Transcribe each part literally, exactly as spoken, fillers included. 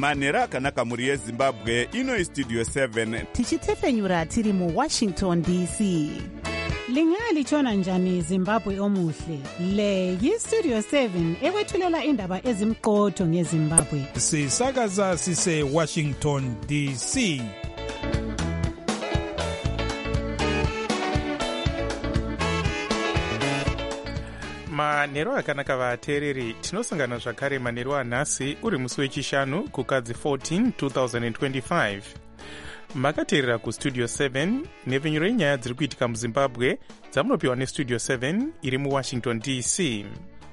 manhero akanaka mhuri yezimbabwe. Ino istudio seven tichitefenyura tiri muwashington D C. Lingalitshona njani Zimbabwe omuhle? Le yistudio seven ekwethulela indaba ezimqotho ngeZimbabwe. Sisakaza sise Washington D C. manhero akanaka vateereri, tinosangana zvakare manhero anhasi uri musi wechishanu kukadzi fourteen twenty twenty-five. Makateerera kustudio seven nepfenyuro yenyaya dziri kuitika muzimbabwe dzamunopiwa nestudio seven iri muwashington D C.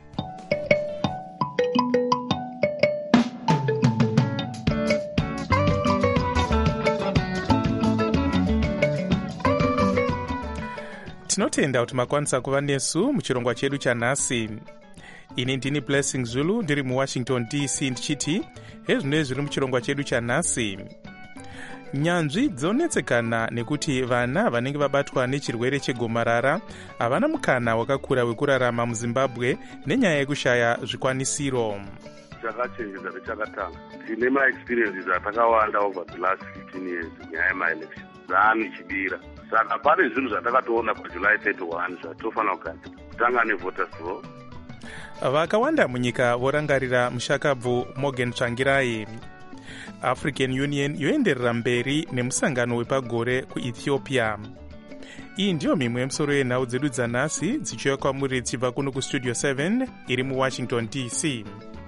Tinotenda kuti makwanisa kuva nesu muchirongwa chedu chanhasi. Ini ndini Blessing Zulu ndiri muwashington D C ndichiti hezvino zviri muchirongwa chedu chanhasi. Nyanzvi dzonetsekana nekuti vana vanenge vabatwa nechirwere chegomarara havana mukana wakakura wekurarama muZimbabwe nenyaya yekushaya zvikwanisiro. Takachenjedza nechakatanga. Tine maexperiences atakawanda over the last fifteen years nyaya yemaelection. Zani chibira. Saka pane zvinhu zvatakatoona paJuly thirty-one zvatofanira kugadzirwa. Kutanga nevoters roll. Vakawanda munyika vorangarira mushakabvu Morgan Tsvangirai. African Union yoenderera mberi nemusangano wepagore kuEthiopia. Iyi ndiyo mimwe yemisoro yenhau dzedu dzanhasi dzichiuya kwamuri dzichibva kuno kustudio seven iri muwashington D C.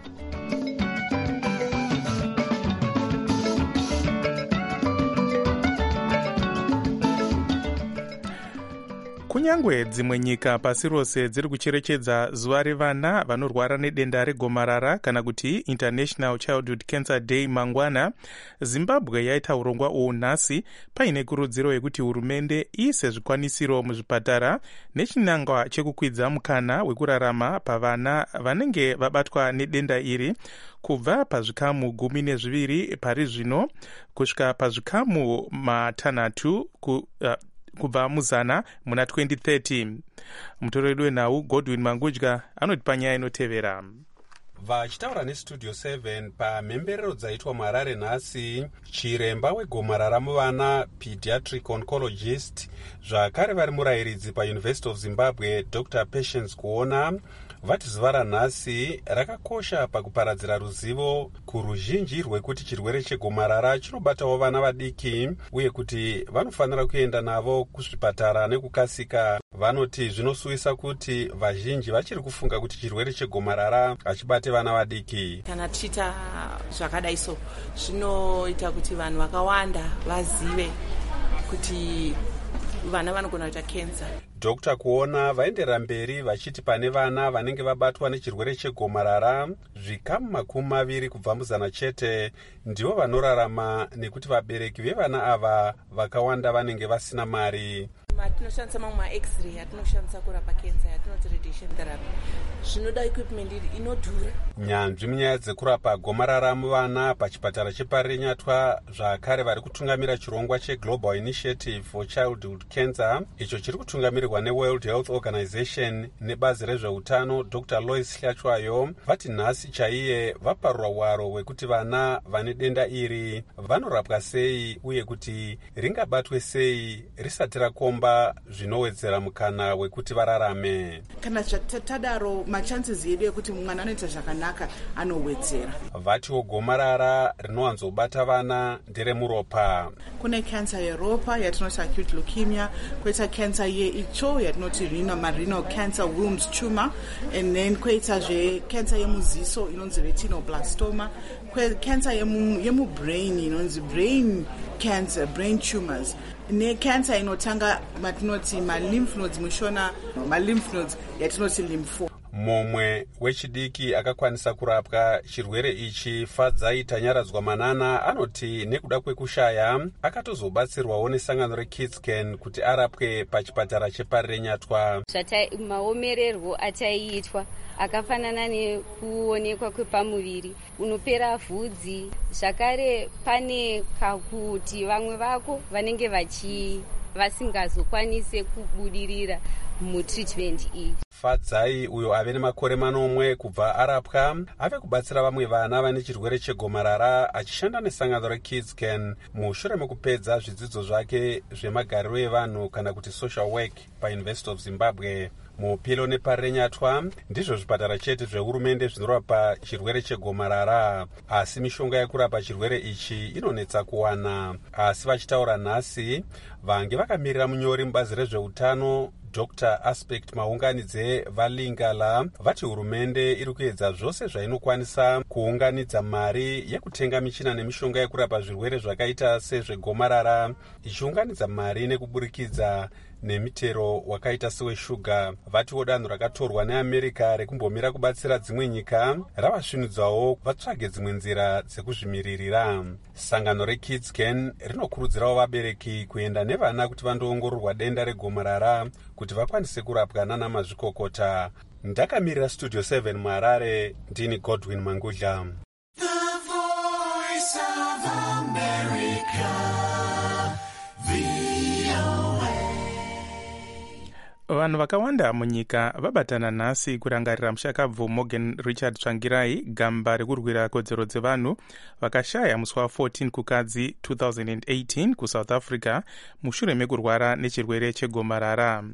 Kunyangwe dzimwe nyika pasi rose dziri kucherechedza zuva revana vanorwara nedenda regomarara kana kuti International Childhood Cancer Day mangwana, Zimbabwe yaita urongwa uhu nhasi paine kurudziro yekuti hurumende iise zvikwanisiro muzvipatara nechinangwa chekukwidza mukana wekurarama pavana vanenge vabatwa nedenda iri kubva pazvikamu gumi nezviviri pari zvino kusvika pazvikamu matanhatu ku, uh, kubva muzana muna twenty thirty. Mutoredo wenhau Godwin Mangudya anoti panyaya inotevera. Vachitaura nestudio seven pamhemberero dzaitwa muHarare nhasi, chiremba wegomarara muvana pediatric oncologist zvakare vari murayiridzi paUniversity of Zimbabwe Doctor Patience Kuona vati zuva ranhasi rakakosha pakuparadzira ruzivo kuruzhinji rwekuti chirwere chegomarara chinobatawo vana vadiki uye kuti vanofanira kuenda navo kuzvipatara nekukasika. Vanoti zvinosuwisa kuti vazhinji vachiri kufunga kuti chirwere chegomarara hachibate vana vadiki. Kana tichita zvakadai so zvinoita kuti vanhu vakawanda vazive kuti vana vanogona kuita kensa. Doctor Kuona vaenderera mberi vachiti pane vana vanenge vabatwa nechirwere chegomarara zvikamu makumi maviri kubva muzana chete ndivo vanorarama nekuti vabereki vevana ava vakawanda vanenge vasina mari. Tinoshandisa mamwe ma-x-ray atinoshandisa kurapa kensa yatinoti radiation therapy. Zvinoda equipment inodhura. Nyanzvi munyaya dzekurapa gomarara muvana pachipatara cheParire Nyatwa zvakare vari kutungamira chirongwa cheGlobal Initiative for Childhood Cancer icho chiri kutungamirirwa neWorld Health Organization nebazi rezveutano Doctor Lois Hlachwayo vati nhasi chaiye vaparura hwaro hwekuti vana vane denda iri vanorapwa sei uye kuti ringabatwe sei risati rakomba zvinowedzera mukana wekuti vararame. Kana tadaro machances yedu ekuti mwana anoita zvakanaka anowedzera. Vatiwo gomarara rinowanzobata vana nderemuropa. Kune cancer yeropa yatinoti acute leukemia, kwoita cancer yeitsvo yatinoti renal renal cancer wombs tumor, and then kwoita zve cancer yemuziso inonzi retinoblastoma, cancer yemu yemubrain inonzi brain cancer, brain tumors, ne cancer inotanga matinoti ma-lymph nodes mushona, ma-lymph nodes yatinoti lymphoma. Mumwe wechidiki akakwanisa kurapwa chirwere ichi Fadzai Tanyaradzwa Manana anoti nekuda kwekushaya akatozobatsirwawo nesangano reKidscan kuti arapwe pachipatara cheParire Nyatwa. Maomererwo achaiitwa akafanana nekuonekwa kwepamuviri unopera vhudzi, zvakare pane kakuti vamwe vako vanenge vachi vasingazokwanise kubudirira mutreatment iyi. Fadzai uyo ave nemakore manomwe kubva arapwa ave kubatsira vamwe vana vane chirwere chegomarara achishanda nesangano reKidsCan mushure mekupedza zvidzidzo zvake zvemagariro evanhu kana kuti social work paUniversity of Zimbabwe. Mupilo neparenyatwa ndizvo zvipatara chete zvehurumende zvinorapa chirwere chegomarara, asi mishonga yekurapa chirwere ichi inonetsa kuwana. Asi vachitaura nhasi vange vakamirira munyori mubazi rezveutano Doctor Aspect Maunganidze Valingala vati hurumende iri kuedza zvose zvainokwanisa kuunganidza mari yekutenga michina nemishonga yekurapa zvirwere zvakaita sezvegomarara, ichiunganidza mari nekuburikidza nemitero wakaita seweshuga. Vatiwo danho rakatorwa neAmerica rekumbomira kubatsira dzimwe nyika ravasvinudzawo vatsvage dzimwe nzira dzekuzvimiririra. Sangano reKidsCan rinokurudzirawo vabereki kuenda nevana kuti vandoongororwa denda regomarara kuti vakwanise kurapwa nana mazvikokota. Ndakamirira Studio seven muHarare, ndini Godwin Mangudla. The Voice of America, V O A. Vanhu vakawanda munyika vabatana nhasi kurangarira mushakabvu Morgan Richard Tsvangirai, gamba rekurwira kodzero dzevanhu vakashaya musi wa14 kukadzi two thousand eighteen kuSouth Africa mushure mekurwara nechirwere chegomarara.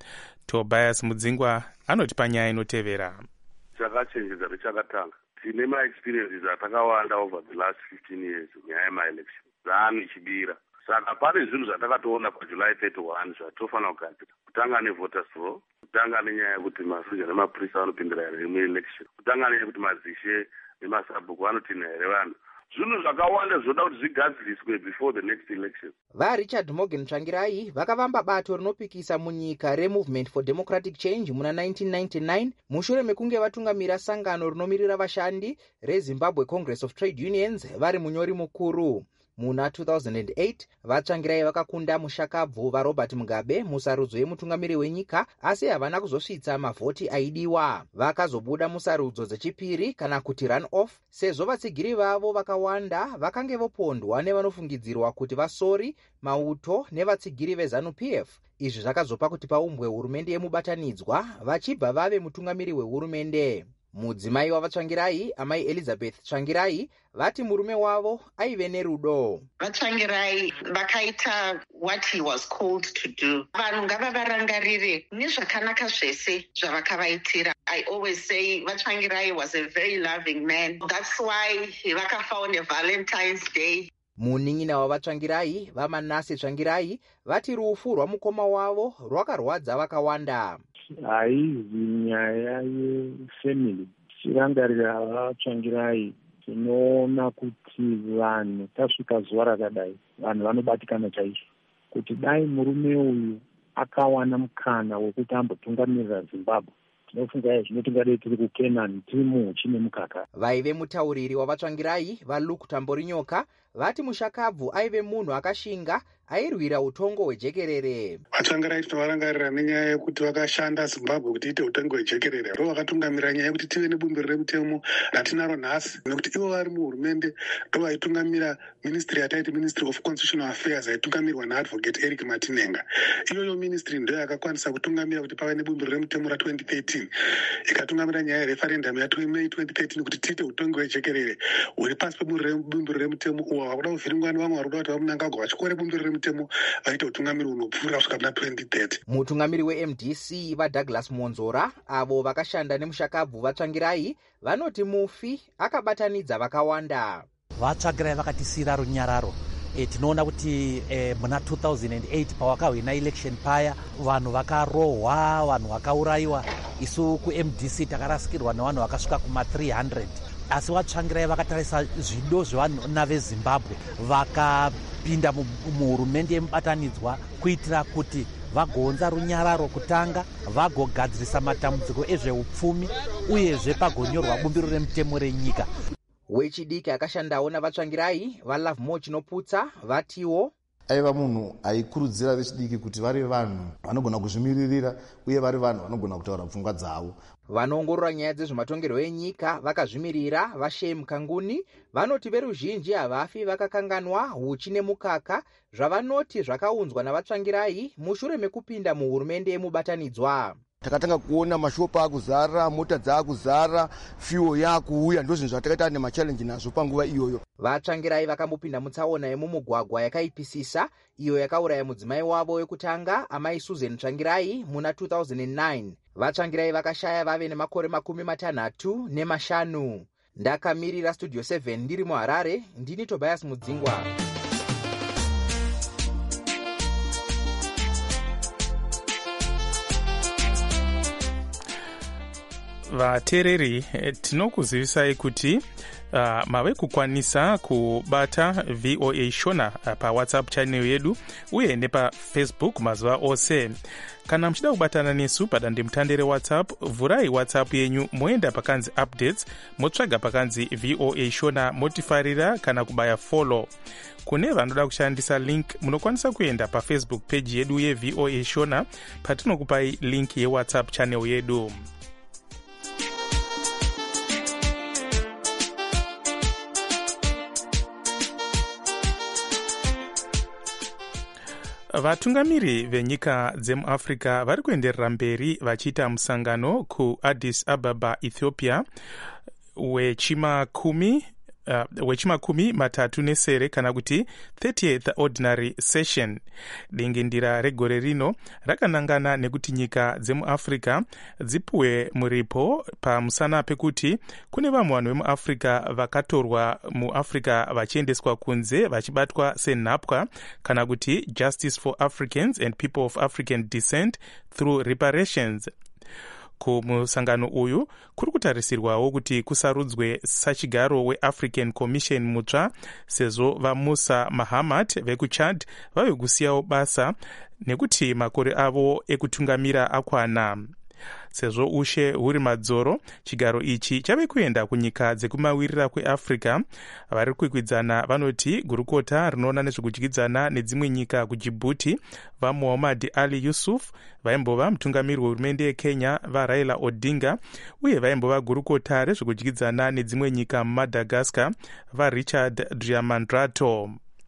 Tobias Mudzingwa anoti panyaya inotevera. Chakachenjedza rechakatanga. Tine maexperiences atakawanda over the last fifteen years nyaya yemaelection. Zanu ichibira. Saka pane zvinhu zvatakatoona paJuly thirty-one zvatofanira kugadzira. Kutanga nevoters roll, kutanga nenyaya yekuti masoja nemaprisa vanopindira here muelection, kutanga nenyaya yekuti mazishe nemasabhuku vanotina here vanhu. Zvinhu zvakawanda zvoda kuti zvigadziriswe before the next election. VaRichard Morgan Tsvangirai vakavamba bato rinopikisa munyika reMovement for Democratic Change muna nineteen ninety-nine mushure mekunge vatungamira sangano rinomirira vashandi reZimbabwe Congress of Trade Unions vari munyori mukuru. Muna two thousand eight vaTsvangirai vakakunda mushakabvu vaRobert Mugabe musarudzo yemutungamiri wenyika, asi havana kuzosvitsa mavhoti aidiwa. Vakazobuda musarudzo dzechipiri kana kuti run off sezvo vatsigiri vavo vakawanda vakange vopondwa nevanofungidzirwa kuti vasori, mauto nevatsigiri veZanu P F. Izvi zvakazopa kuti paumbwe hurumende yemubatanidzwa vachibva vave mutungamiri wehurumende. Mudzimai wavaTsvangirai, amai Elizabeth Tsvangirai, vati murume wavo aive nerudo. VaTsvangirai vakaita what he was called to do. Vanhu ngavavarangarire nezvakanaka zvese zvavakavaitira. I always say VaTsvangirai was a very loving man. That's why vakafawo Valentine's Day. Munin'ina wavaTsvangirai, vaManase Tsvangirai, vati rufu rwamukoma wavo rwakarwadza vakawanda. Haizi nyaya yefamily. Tirangarira vaTsvangirai, tinoona kuti vanhu tasvika zuva rakadai, vanhu vanobatikana chaizvo. Kuti dai murume uyu akawana mukana wekuti ambotungamirira Zimbabwe, tinofunga zvino tingadai tiri kuKenani tiri muhuchi nemukaka. Vaive mutauriri wavaTsvangirai, vaLuke Tamborinyoka, vati mushakabvu aive munhu akashinga airwira utongo hwejekerere. VaTsvangirai tinovarangarira nenyaya yekuti vakashanda Zimbabwe kuti ite utongo hwejekerere. Ndo vakatungamira nyaya yekuti tive nebumbiro remutemo ratinaro nhasi, nekuti ivo vari muhurumende ndo vaitungamira ministry yataiti Ministry of Constitutional Affairs aitungamirwa naAdvocate Eric Matinenga. Iyoyo ministry ndo yakakwanisa kutungamira kuti pave nebumbiro remutemo ra twenty thirteen, ikatungamira nyaya yereferendum yaMay twenty thirteen kuti tiite utongo hwejekerere huri pasi pebumbiro remutemo uwo vakuda kuvhiringwa nevamwe vari kuda kuti vamunangagwa vachikore bumbiro remutemo vaite utungamiri hunopfuura kusvika muna twenty thirty. Mutungamiri weM D C vaDouglas Monzora, avo vakashanda nemushakabvu vaTsvangirai, vanoti mufi akabatanidza vakawanda. VaTsvangirai vakatisira runyararo. E, tinoona kuti e, muna two thousand eight pawakahwina election paya vanhu vakarohwa, vanhu vakaurayiwa. Isu kuM D C takarasikirwa nevanhu vakasvika kuma three hundred. Asi vaTsvangirai vakatarisa zvido zvevana veZimbabwe vakapinda muhurumende yemubatanidzwa kuitira kuti vagounza runyararo kutanga, vagogadzirisa matambudziko ezveupfumi uyezve pagonyorwa bumbiro remutemo renyika. Wechidiki akashandawo navaTsvangirai, vaLove More Chinoputsa, vatiwo aiva munhu aikurudzira vechidiki kuti vari vanhu vanogona kuzvimiririra uye vari vanhu vanogona kutaura pfungwa dzavo. Vanoongorora nyaya dzezvematongerwo enyika vakazvimirira vaShem Kanguni vanoti veruzhinji havafi vakakanganwa huchi nemukaka zvavanoti zvakaunzwa navaTsvangirai mushure mekupinda muhurumende yemubatanidzwa. takatanga kuona mashopu akuzara, mota dzakuzara, fuel yakuuya, ndo zvinhu zvatakaita nemachallenji nazvo panguva iyoyo. Vatsvangirai vakambopinda mutsaona yemumugwagwa yakaipisisa iyo yakauraya mudzimai wavo wekutanga amai Susan Tsvangirai muna two thousand nine. Vatsvangirai vakashaya vave nemakore makumi matanhatu nemashanu. Ndakamirira Studio seven ndiri muHarare, ndini Tobias Mudzingwa. Vatereri, tinokuzivisai kuti uh, mave kukwanisa kubata V O A Shona uh, pa WhatsApp channel yedu uye nepa Facebook mazuva ose. Kana mchida kubatana nesu padandemutande reWhatsApp, vurai WhatsApp yenyu moenda pakanzi updates, motsvaga pakanzi V O A Shona, motifarira kana kubaya follow. Kune vanoda kushandisa link, munokwanisa kuenda pa Facebook page yedu ye V O A Shona patinokupai link ye WhatsApp channel yedu. Vatungamiri venyika dzemuAfrica vari kuenderera mberi vachiita musangano kuAddis Ababa, Ethiopia wechimakumi Uh, wechimakumi matatu nesere kana kuti thirtieth ordinary session. Dingindira regore rino rakanangana nekuti nyika dzemuAfrica dzipuwe muripo pamusana pekuti kune vamwe vanhu vemuAfrica vakatorwa muAfrica vachiendeswa kunze vachibatwa senhapwa kana kuti Justice for Africans and People of African Descent through reparations. Kumusangano uyu kuri kutarisirwawo kuti kusarudzwe sachigaro weAfrican Commission mutsva sezvo vaMusa Mahamat vekuChad vave kusiyawo basa nekuti makore avo ekutungamira akwana. Sezvo ushe huri madzoro, chigaro ichi chave kuenda kunyika dzekumawirira kweAfrica. Vari kuikwidzana vanoti gurukota rinoona nezvekudyidzana nedzimwe nyika kuDjibouti vaMuhammad Ali Yusuf, vaimbova mutungamiri wehurumende yeKenya vaRaila Odinga, uye vaimbova gurukota rezvekudyidzana nedzimwe nyika muMadagascar vaRichard Driamandrato.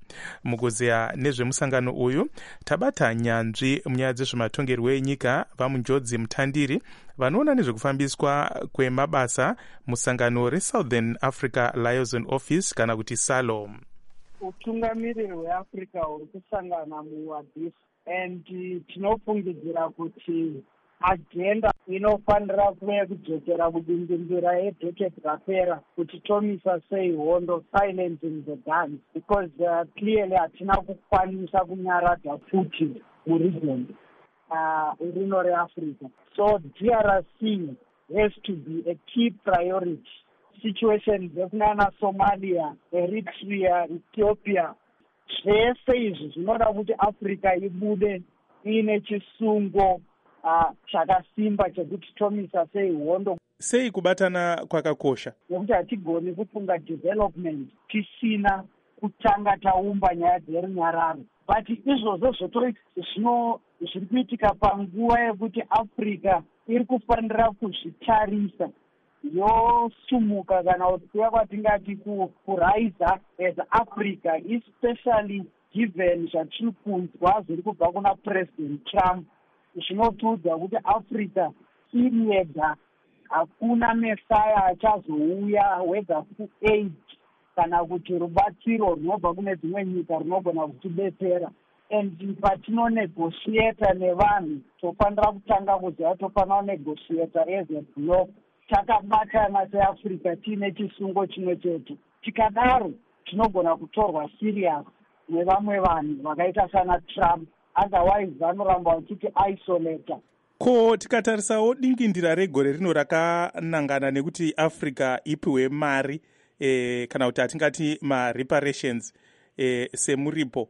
Mukuzeya nezvemusangano uyu tabata nyanzvi munyaya dzezvematongerwo enyika vamunjodzi mutandiri vanoona nezvekufambiswa kwemabasa musangano reSouthern Africa Liaison Office kana kuti SALO. Utungamiriri hweAfrica huri kusangana muAddis and tinofungidzira kuti agenda inofanira kuve kudzokera kudindindira yedheketi rapera kuti tomisa sei hondo, silencing the guns, because uh, clearly hatina kukwanisa kunyaradza futi muregion uh, rino reAfrica. So D R C has to be a key priority. Situation dzekunana Somalia, Eritrea, Ethiopia, zvese izvi zvinoda kuti Africa ibude ine chisungo Uh, chakasimba chekuti tomisa sei hondo. Sei kubatana kwakakosha? Nekuti hatigoni kufunga development tisina kutanga taumba nyaya dzerunyararo. But izvozvo zvotori zvino zviri kuitika panguva yekuti Africa iri kufanira kuzvitarisa yosumuka kana kuti kuya kwatingati kurise as Africa, especially given zvatiri kunzwa zviri kubva kuna President Trump. Zvinotiudza kuti Africa iri yega hakuna mesaya achazouya whether kuaid kana kuti rubatsiro runobva kune dzimwe nyika runogona kutidetsera. And patinonegotiata nevanhu tofanira kutanga kuziva tofanira kunegotiata as a block takabatana seAfrica tiine chisungo chimwe chete. Tikadaro tinogona kutorwa serious nevamwe vanhu vakaita sana Trump. Otherwise vanoramba vachiti isolata. Ko tikatarisawo dingindira regore rino rakanangana nekuti Africa ipiwe mari eh, kana kuti atingati ma-reparations eh, semuripo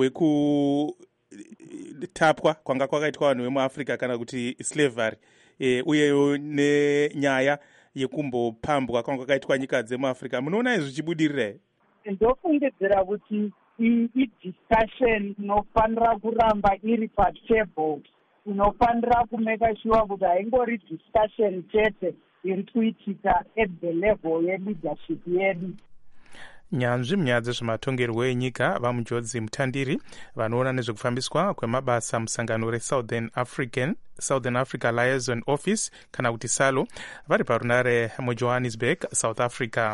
wekutapwa kwanga kwakaitwa vanhu vemuAfrica kana kuti slavery eh, uyeyo nenyaya yekumbopambwa kwanga kwakaitwa nyika dzemuAfrica. Munoona izvi zvichibudirira? Ndofungidzira kuti i-discussion inofanira kuramba iri patable, inofanira kumeka sure kuti haingori discussion chete iri kuitika at the level ye leadership yedu. nyanzvi munyaya dzezvematongerwo enyika vamunjodzi mutandiri vanoona nezvekufambiswa kwemabasa musangano resouthern african southern africa liaison office kana kuti salo vari parunare mujohannesburg south africa.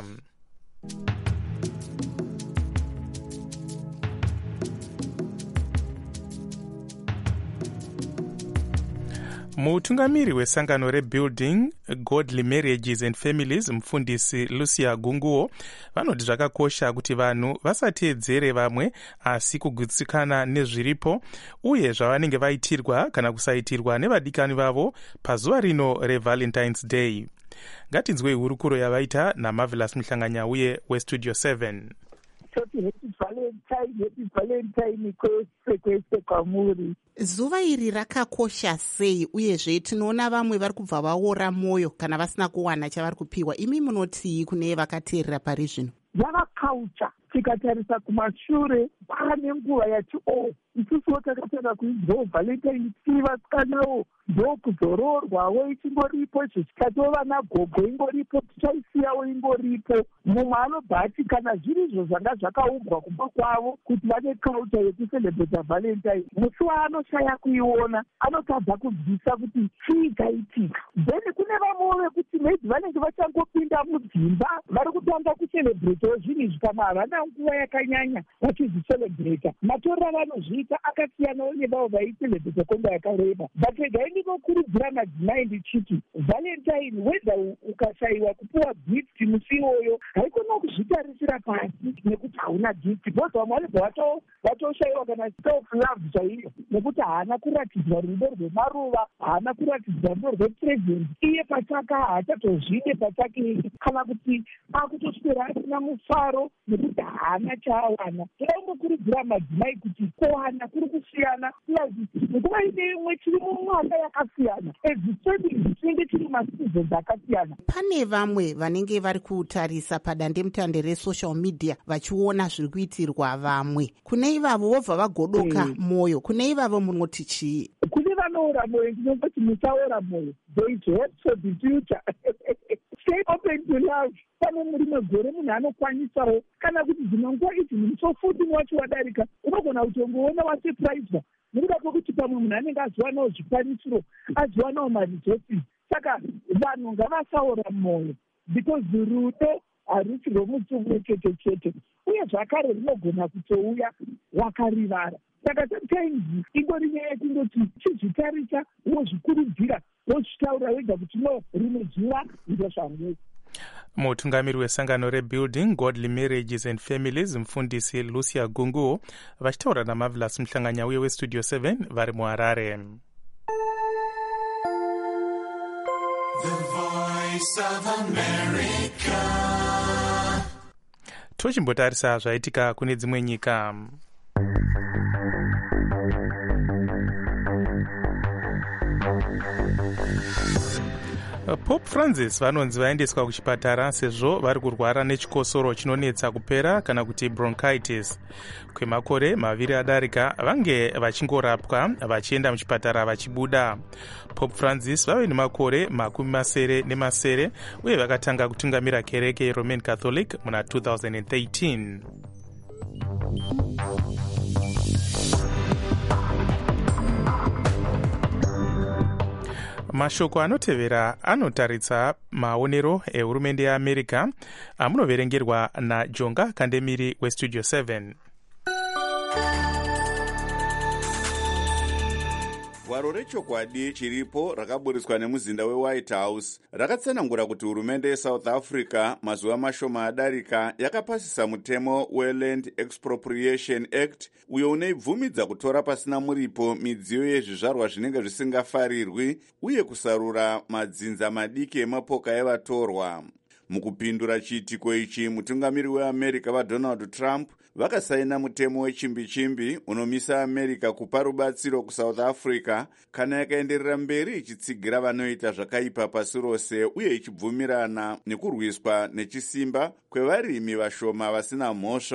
mutungamiri wesangano rebuilding godly marriages and families mufundisi lucia gunguo vanoti zvakakosha kuti vanhu vasateedzere vamwe asi kugutsikana nezviripo uye zvavanenge vaitirwa kana kusaitirwa nevadikani vavo pazuva rino revalentines day. ngatinzwei hurukuro yavaita namarvelous muhlanganyauye westudio seven. toti happy valentine happy valentine kwese kwese kwamuri. zuva iri rakakosha sei uyezve tinoona vamwe vari kubva vaora mwoyo kana vasina kuwana chavari kupiwa. imi munotii kune vakateerera pari zvino? yakakaucha tikatarisa kumashure pane nguva yati o isusuwo takatanga kuidzoo valentine tiri vasikanawo ndokuzororwawo ichingoripo zvichikatiwo vana gogo ingoripo tichaisiyawo ingoripo. mumwe anobva ati kana zviri izvo zvanga zvakaumbwa kumba kwavo kuti vane kaucha yekucelebrata valentine musi waanoshaya kuiona anotadza kubvisa kuti chii chaitika. then kune vamwewo vekuti maybe vanenge vachangopinda mudzimba vari kutanga kucelebratawo zvinhu izvi kana havana nguva yakanyanya vachizvicelebrata. matorero avanozviita akasiyanawo nevavo vaicelebrata kwenguva yakareba. but regai ndinokurudzira madzimai ndichiti valentine wedha ukashayiwa kupiwa gift musi iwoyo haikona kuzvitarisira pasi nekuti hauna gift because vamwe vanobva vatoshayiwa kana self love chaiyo nekuti haana kuratidzwa rudo rwemaruva haana kuratidzwa rudo rwepresent iye pachaka haachatozvide pachake kana kuti akutoswera asina mufaro nekuti haana chaawana. tinokurudzira madzimai kuti kuwana kuri kusiyana nguva ine imwe chiri mumwaka yakasiyana eziseving tinenge tiri masizons akasiyana. pane vamwe vanenge vari kutarisa padandemutande resocial media vachiona zviri kuitirwa vamwe. kune ivavo vobva vagodoka mwoyo. kune ivavo munoti chii? kune vanoora mwoyo ndinongoti musaora mwoyo. there is hope for the future. stay open to love. pane muri megore munhu anokwanisawo kana kuti dzimwe nguva idzi musofuti wacho wadarika unogona kutongoona wasurpriswa nekuda kwekuti pamwe munhu anenge aziwanawo zvikwanisiro aziwanawo maresources. saka vanhu ngavasaora mwoyo because rudo harusi rwomutsumu chete chete uye zvakare rinogona kutouya wakarivara. saka sometimes ingori nyaya yekundoti chizvitarisa wozvikurudzira wozvitaura wega kuti no rimwe zuva ndo zvangu. mutungamiri wesangano rebuilding godly marriages and families mufundisi lucia gunguo vachitaura namarvelous muhlanganyauye westudio seven vari muharare. The Voice of America. tochimbotarisa zvaitika kune dzimwe nyika. Pope Francis vanonzi vaendeswa kuchipatara sezvo vari kurwara nechikosoro chinonetsa kupera kana kuti bronchitis. kwemakore maviri adarika vange vachingorapwa vachienda muchipatara vachibuda. Pope Francis vave nemakore makumi masere nemasere uye vakatanga kutungamira kereke yeRoman Catholic muna two thousand thirteen. mashoko anotevera anotaritsa maonero ehurumende yeAmerica amunoverengerwa naJonga Kandemiri westudio seven. gwaro rechokwadi chiripo rakaburiswa nemuzinda weWhite House rakatsanangura kuti hurumende yeSouth Africa mazuva mashoma adarika yakapasisa mutemo weLand Expropriation Act uyo unoibvumidza kutora pasina muripo midziyo yezvizvarwa zvinenge zvisingafarirwi uye kusarura madzinza madiki emapoka evatorwa. mukupindura chiitiko ichi mutungamiri weAmerica vaDonald Trump vakasaina mutemo wechimbi-chimbi unomisa America kupa rubatsiro kuSouth Africa kana yakaenderera mberi ichitsigira vanoita zvakaipa pasi rose uye ichibvumirana nekurwiswa nechisimba kwevarimi vashoma vasina mhosva.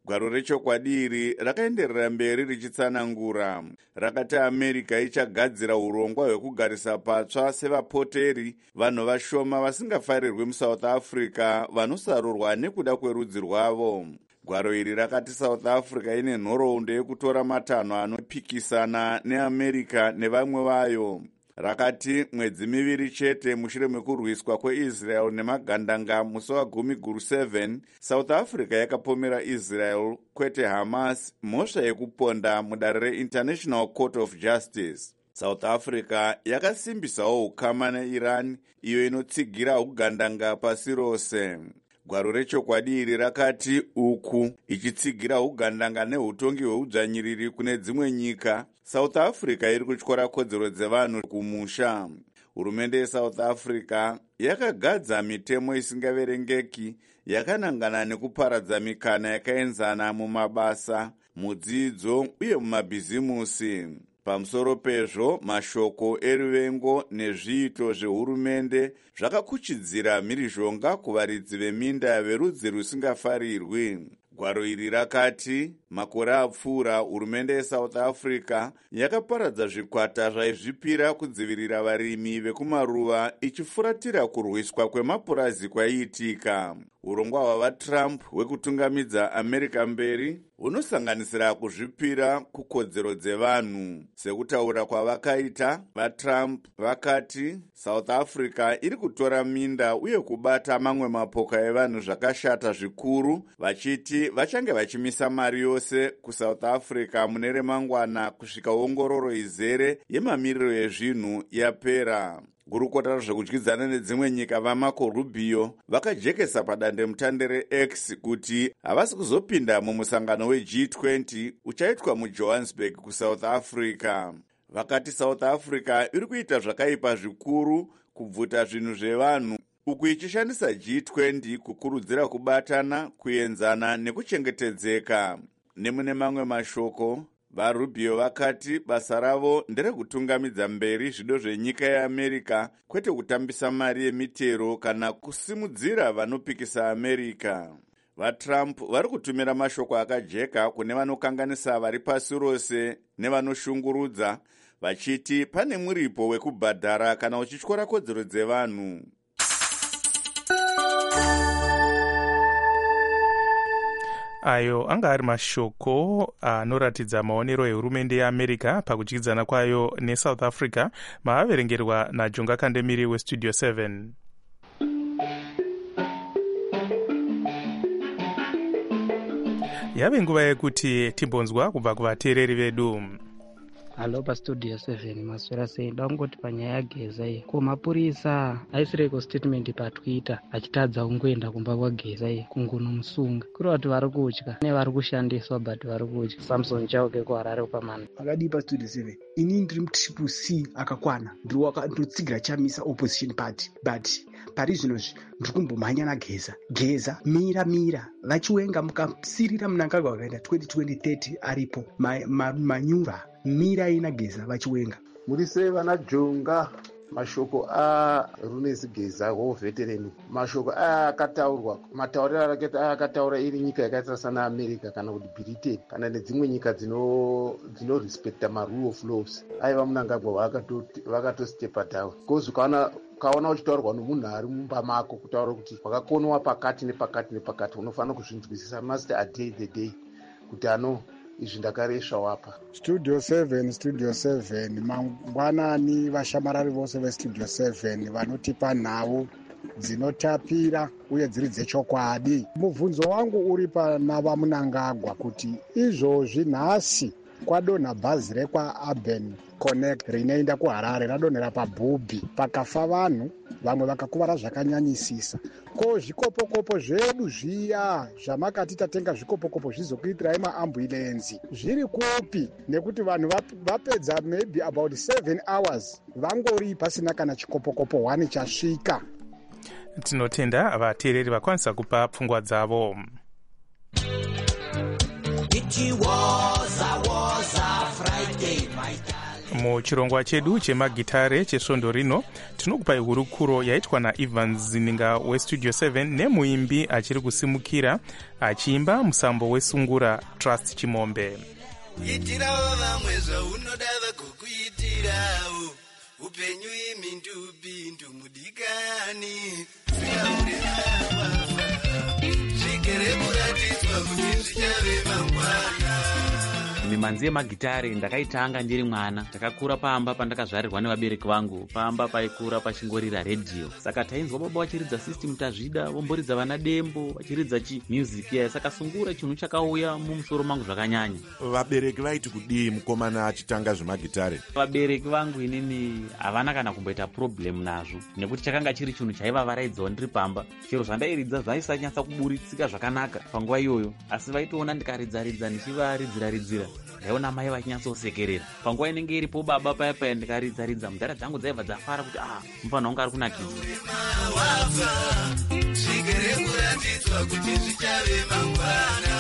Gwaro rechokwadi iri rakaenderera mberi richitsanangura. Rakati America ichagadzira urongwa hwekugarisa patsva sevapoteri vanhu vashoma vasingafarirwi muSouth Africa vanosarurwa nekuda kwerudzi rwavo. Gwaro iri rakati South Africa ine nhoroondo yekutora matanho anopikisana neAmerica nevamwe vayo. Rakati mwedzi miviri chete mushure mekurwiswa kweIsrael nemagandanga musi wagumi guru seven, South Africa yakapomera Israel kwete Hamas mhosva yekuponda mudare reInternational Court of Justice. South Africa yakasimbisawo ukama neIran iyo inotsigira ugandanga pasi rose. Gwaro rechokwadi iri rakati uku ichitsigira ugandanga neutongi hweudzvanyiriri kune dzimwe nyika, South Africa iri kutyora kodzero dzevanhu kumusha. Hurumende yeSouth Africa yakagadza mitemo isingaverengeki yakanangana nekuparadza mikana yakaenzana mumabasa, mudzidzo uye mumabhizimusi. Pamusoro pezvo, mashoko eruvengo nezviito zvehurumende zvakakuchidzira mhirizhonga kuvaridzi veminda verudzi rusingafarirwi. Gwaro iri rakati makore apfuura hurumende yeSouth Africa yakaparadza zvikwata zvaizvipira kudzivirira varimi vekumaruva ichifuratira kurwiswa kwemapurazi kwaiitika. Urongwa hwavaTrump hwekutungamidza America mberi hunosanganisira kuzvipira kukodzero dzevanhu. Sekutaura kwavakaita, vaTrump vakati South Africa iri kutora minda uye kubata mamwe mapoka evanhu zvakashata zvikuru, vachiti vachange vachimisa mari yose kuSouth Africa mune remangwana kusvika ongororo izere yemamiriro ezvinhu yapera. Gurukota zvekudyidzana nedzimwe nyika vaMarco Rubio vakajekesa padandemutande reX kuti havasi kuzopinda mumusangano weG twenty uchaitwa muJohannesburg kuSouth Africa. Vakati South Africa iri kuita zvakaipa zvikuru kubvuta zvinhu zvevanhu, uku ichishandisa G twenty kukurudzira kubatana, kuenzana nekuchengetedzeka. Nemune mamwe mashoko, vaRubio vakati basa ravo nderekutungamidza mberi zvido zvenyika yeAmerica kwete kutambisa mari yemitero kana kusimudzira vanopikisa America. VaTrump vari kutumira mashoko akajeka kune vanokanganisa vari pasi rose nevanoshungurudza, vachiti pane muripo wekubhadhara kana uchityora kodzero dzevanhu. Ayo anga ari mashoko anoratidza maonero ehurumende yeAmerica pakudyidzana kwayo neSouth Africa, maaverengerwa naJonga Kandemiri weStudio seven. Yave nguva yekuti timbonzwa kubva kuvateereri vedu. Halo paStudio seven, maswera sei? Ndangoti panyaya yageza iyi, ko mapurisa aisireko statement paTwitter achitadza ungoenda kumba kwageza iyi kungono musunga. Kuri vati vari kutya nevari kushandiswa but vari kutya. Samson Chauke kuHarare pamana. Akadi paStudio seven, ini ndiri mutriple C akakwana, ndinotsigira chamisa opposition party, but pari zvinozvi ndiri kumbomhanya nageza. Geza mira mira vachiwenga mukasirira Mnangagwa wakaenda twenty twenty thirty aripo manyura mira ina Geza vachiwenga. Muri sei vana Jonga? Mashoko a Runesi Geza wovetereni, mashoko aya akataurwa, matauriro akata akataura iri nyika yakaita sana America kana kuti Britain kana nedzimwe nyika dzino dzino respecta ma rule of laws. Aiva Mnangagwa vakatoti vakatostepa down. Kozi kana kaona uchitaurwa nomunhu ari mumba mako kutaura kuti wakakonwa pakati nepakati nepakati, unofanira kuzvinzwisisa must a day the day kuti ano izvi ndakaresva wapa. Studio seven, Studio seven, mangwanani vashamarari vose veStudio seven vanotipa nhau dzinotapira uye dziri dzechokwadi. Mubvunzo wangu uri pana vaMnangagwa kuti izvozvi nhasi kwadonha bhazi rekwaUrban Connect rinoenda kuHarare radonhera paBhubhi, pakafa vanhu, vamwe vakakuvara zvakanyanyisisa. Ko zvikopokopo zvedu zviya zvamakati tatenga zvikopokopo zvizokuitirai maambulenzi zviri kupi? Nekuti vanhu vapedza maybe about seven hours vangori pasina kana chikopokopo one chasvika. Tinotenda vateereri vakwanisa kupa pfungwa dzavo. muchirongwa chedu chemagitare chesvondo rino tinokupai hurukuro yaitwa naEvans Zininga westudio seven nemuimbi achiri kusimukira achiimba musambo wesungura Trust Chimombe. Itirawo vamwe zvaunoda vagokuitirawo upenyu imindubindu mudikani zvikere kuratidzwa kuti zvichave mangwana. mimanzi yemagitare ndakaitanga ndiri mwana. Ndakakura pamba pandakazvarirwa nevabereki vangu, pamba paikura pachingorira redhiyo. Saka tainzwa baba vachiridza system tazvida, vomboridza vana dembo, vachiridza chi music ya saka sungura chinhu chakauya mumusoro mangu zvakanyanya. Vabereki vaiti kudii mukomana achitanga zvemagitare? Vabereki vangu inini havana kana kumboita problem nazvo, nekuti chakanga chiri chinhu chaivavaraidzawo ndiri pamba. Chero zvandairidza zvaisanyatsa kuburitsika zvakanaka panguva iyoyo, asi vaitoona ndikaridza-ridza ndichivaridzira ridzira ndaiona mai vachinyatsosekerera. Panguva inenge iripo baba paya paya ndikaridza-ridza, mudhara dzangu dzaibva dzafara kuti ah, mufana wangu ari kunakidza. Zvikere kuratidzwa kuti zvichave mangwana.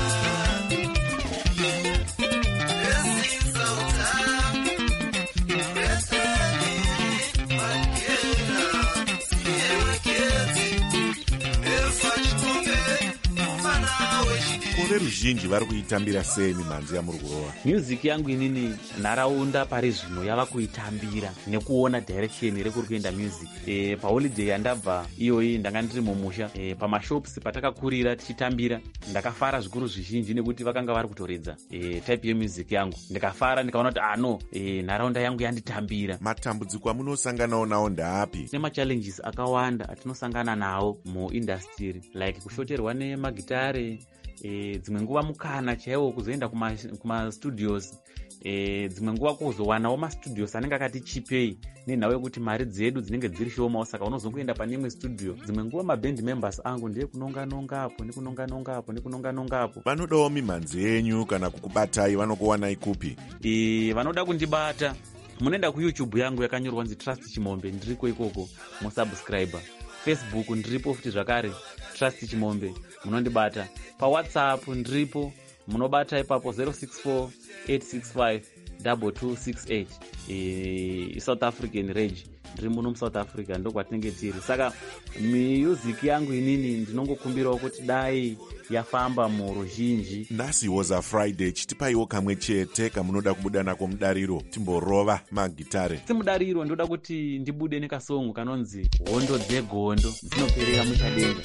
Kore ruzhinji vari kuitambira sei mimanzi yamuri kurova? Music yangu inini nharaunda pari zvino yava kuitambira nekuona direction rekuri kuenda music. E, paholiday yandabva iyoyi ndanga ndiri mumusha, e, pamashops patakakurira tichitambira ndakafara zvikuru zvizhinji nekuti vakanga vari kutoredza e, type yemusic yangu. Ndikafara ndikaona kuti ano e, nharaunda yangu yanditambira. Matambudziko amunosanganawo nawo ndaapi? Nemachallenges akawanda atinosangana nawo muindustry, like kushoterwa nemagitare, E, dzimwe nguva mukana chaiwo kuzoenda kumastudios kuma e, dzimwe nguva kuzowanawo mastudios anenge akati chipei nenhau yekuti mari dzedu dzinenge dziri shomawo, saka unozongoenda pane imwe studio. Dzimwe nguva maband members angu ndeye kunonga-nongapo nekunonga-nongapo nekunonga-nongapo. Vanodawo mimanzi yenyu kana kukubatai vanokuwanai kupi? E, vanoda kundibata munoenda kuyoutube yangu yakanyorwa nzi Trust Chimombe, ndiriko ikoko musubscriber. Facebook ndiripo futi zvakare Trust Chimombe, munondibata. PaWhatsApp ndiripo, munobata ipapo zero six four eight six five two two six eight. E, South African rage ndiri muno muSouth Africa ndokwatinenge tiri. Saka music yangu inini ndinongokumbirawo kuti dai yafamba muruzhinji. Nhasi was a Friday, chitipaiwo kamwe chete kamunoda kubuda nako mudariro timborova magitare. Simudariro ndoda kuti ndibude nekasongo kanonzi hondo dzegondo dzinoperera muchadenga.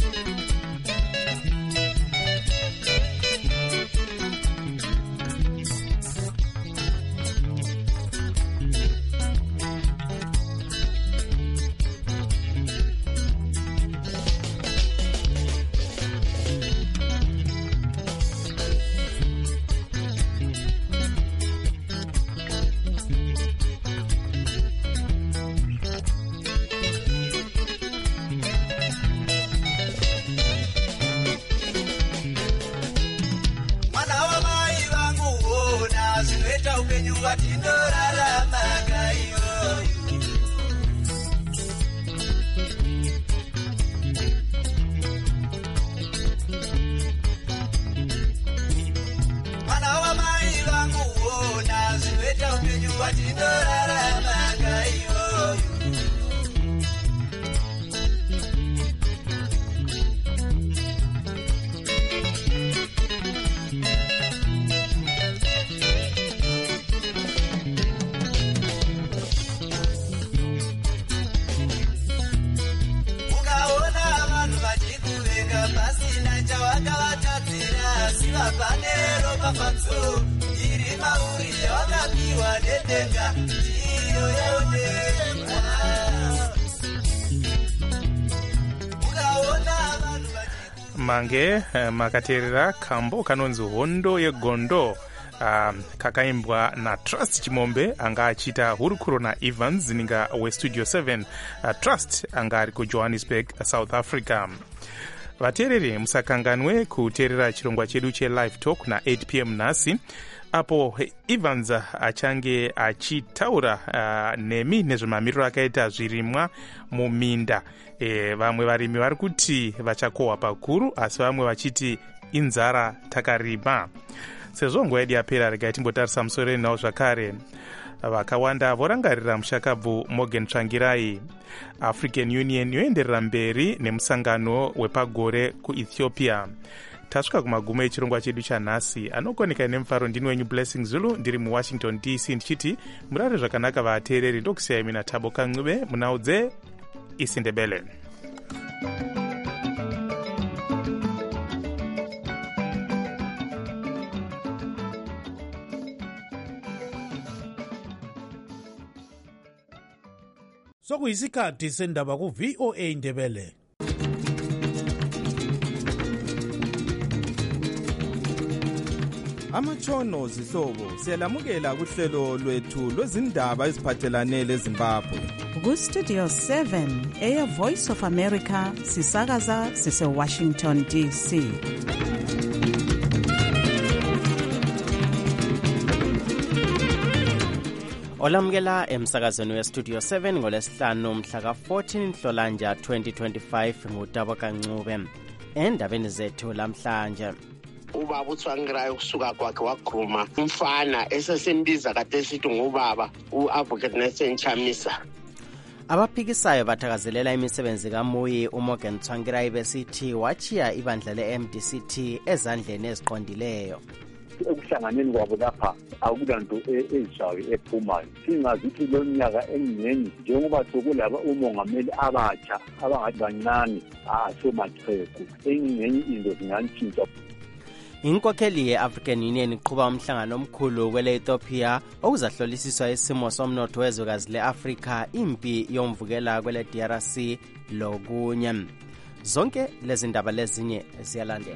Mange makateerera kambo kanonzi hondo yegondo, um, kakaimbwa na Trust Chimombe anga achita hurukuro naEvans Zininga westudio seven. uh, Trust anga ari kuJohannesburg, South Africa. Vateereri musakanganwe kuteerera chirongwa chedu chelive talk na eight p m nhasi, apo Evans achange achitaura uh, nemi nezvemamiriro akaita zvirimwa muminda. E, vamwe varimi vari kuti vachakohwa pakuru, asi vamwe vachiti inzara takarima. Sezvo nguva yedu yapera, regai timbotarisa musoro nawo zvakare. vakawanda vorangarira mushakabvu Morgan Tsvangirai. African Union yoenderera mberi nemusangano wepagore kuEthiopia. Tasvika kumagumo echirongwa chedu chanhasi. Anokoneka nemufaro ndini wenyu Blessing Zulu ndiri muWashington D C ndichiti murare zvakanaka vateereri. Ndokusiyai mina Thabo Kancube munhau dzeIsiNdebele. Sokuyisikhathi sendaba ku-V O A Ndebele. Amatshono zihlobo siyalamukela kuhlelo lwethu lwezindaba eziphathelane leZimbabwe. Ku-Studio seven eya Voice of America sisakaza sise-Washington D C. Olamukela emsakazweni we-Studio seven ngolesihlanu mhla ka-fourteen Nhlolanja twenty twenty-five nguThabo Kancube. Endabeni zethu lamhlanje, ubaba uTsvangirai ukusuka kwakhe wagruma umfana esesembiza kade esithi ngubaba u-Advocate Nelson Chamisa. Abaphikisayo bathakazelela imisebenzi kaMuyi uMorgan Tsvangirai besithi wachiya ibandla le-M D C T ezandleni eziqondileyo. Ekuhlanganeni kwabo lapha akulanto ezizayo ephumayo. Singazi ukuthi lo nyaka engiyeni njengoba sokulaba umongameli abatsha abangathi bancane asomacheko engenye into zingantshintsha. Inkokheli ye-African Union iqhuba umhlangano omkhulu kwele Ethiopia okuzahlolisiswa isimo somnotho wezwekazi le-Afrika, impi yomvukela kwele D R C lokunye. Zonke lezi ndaba lezinye ziyalandela.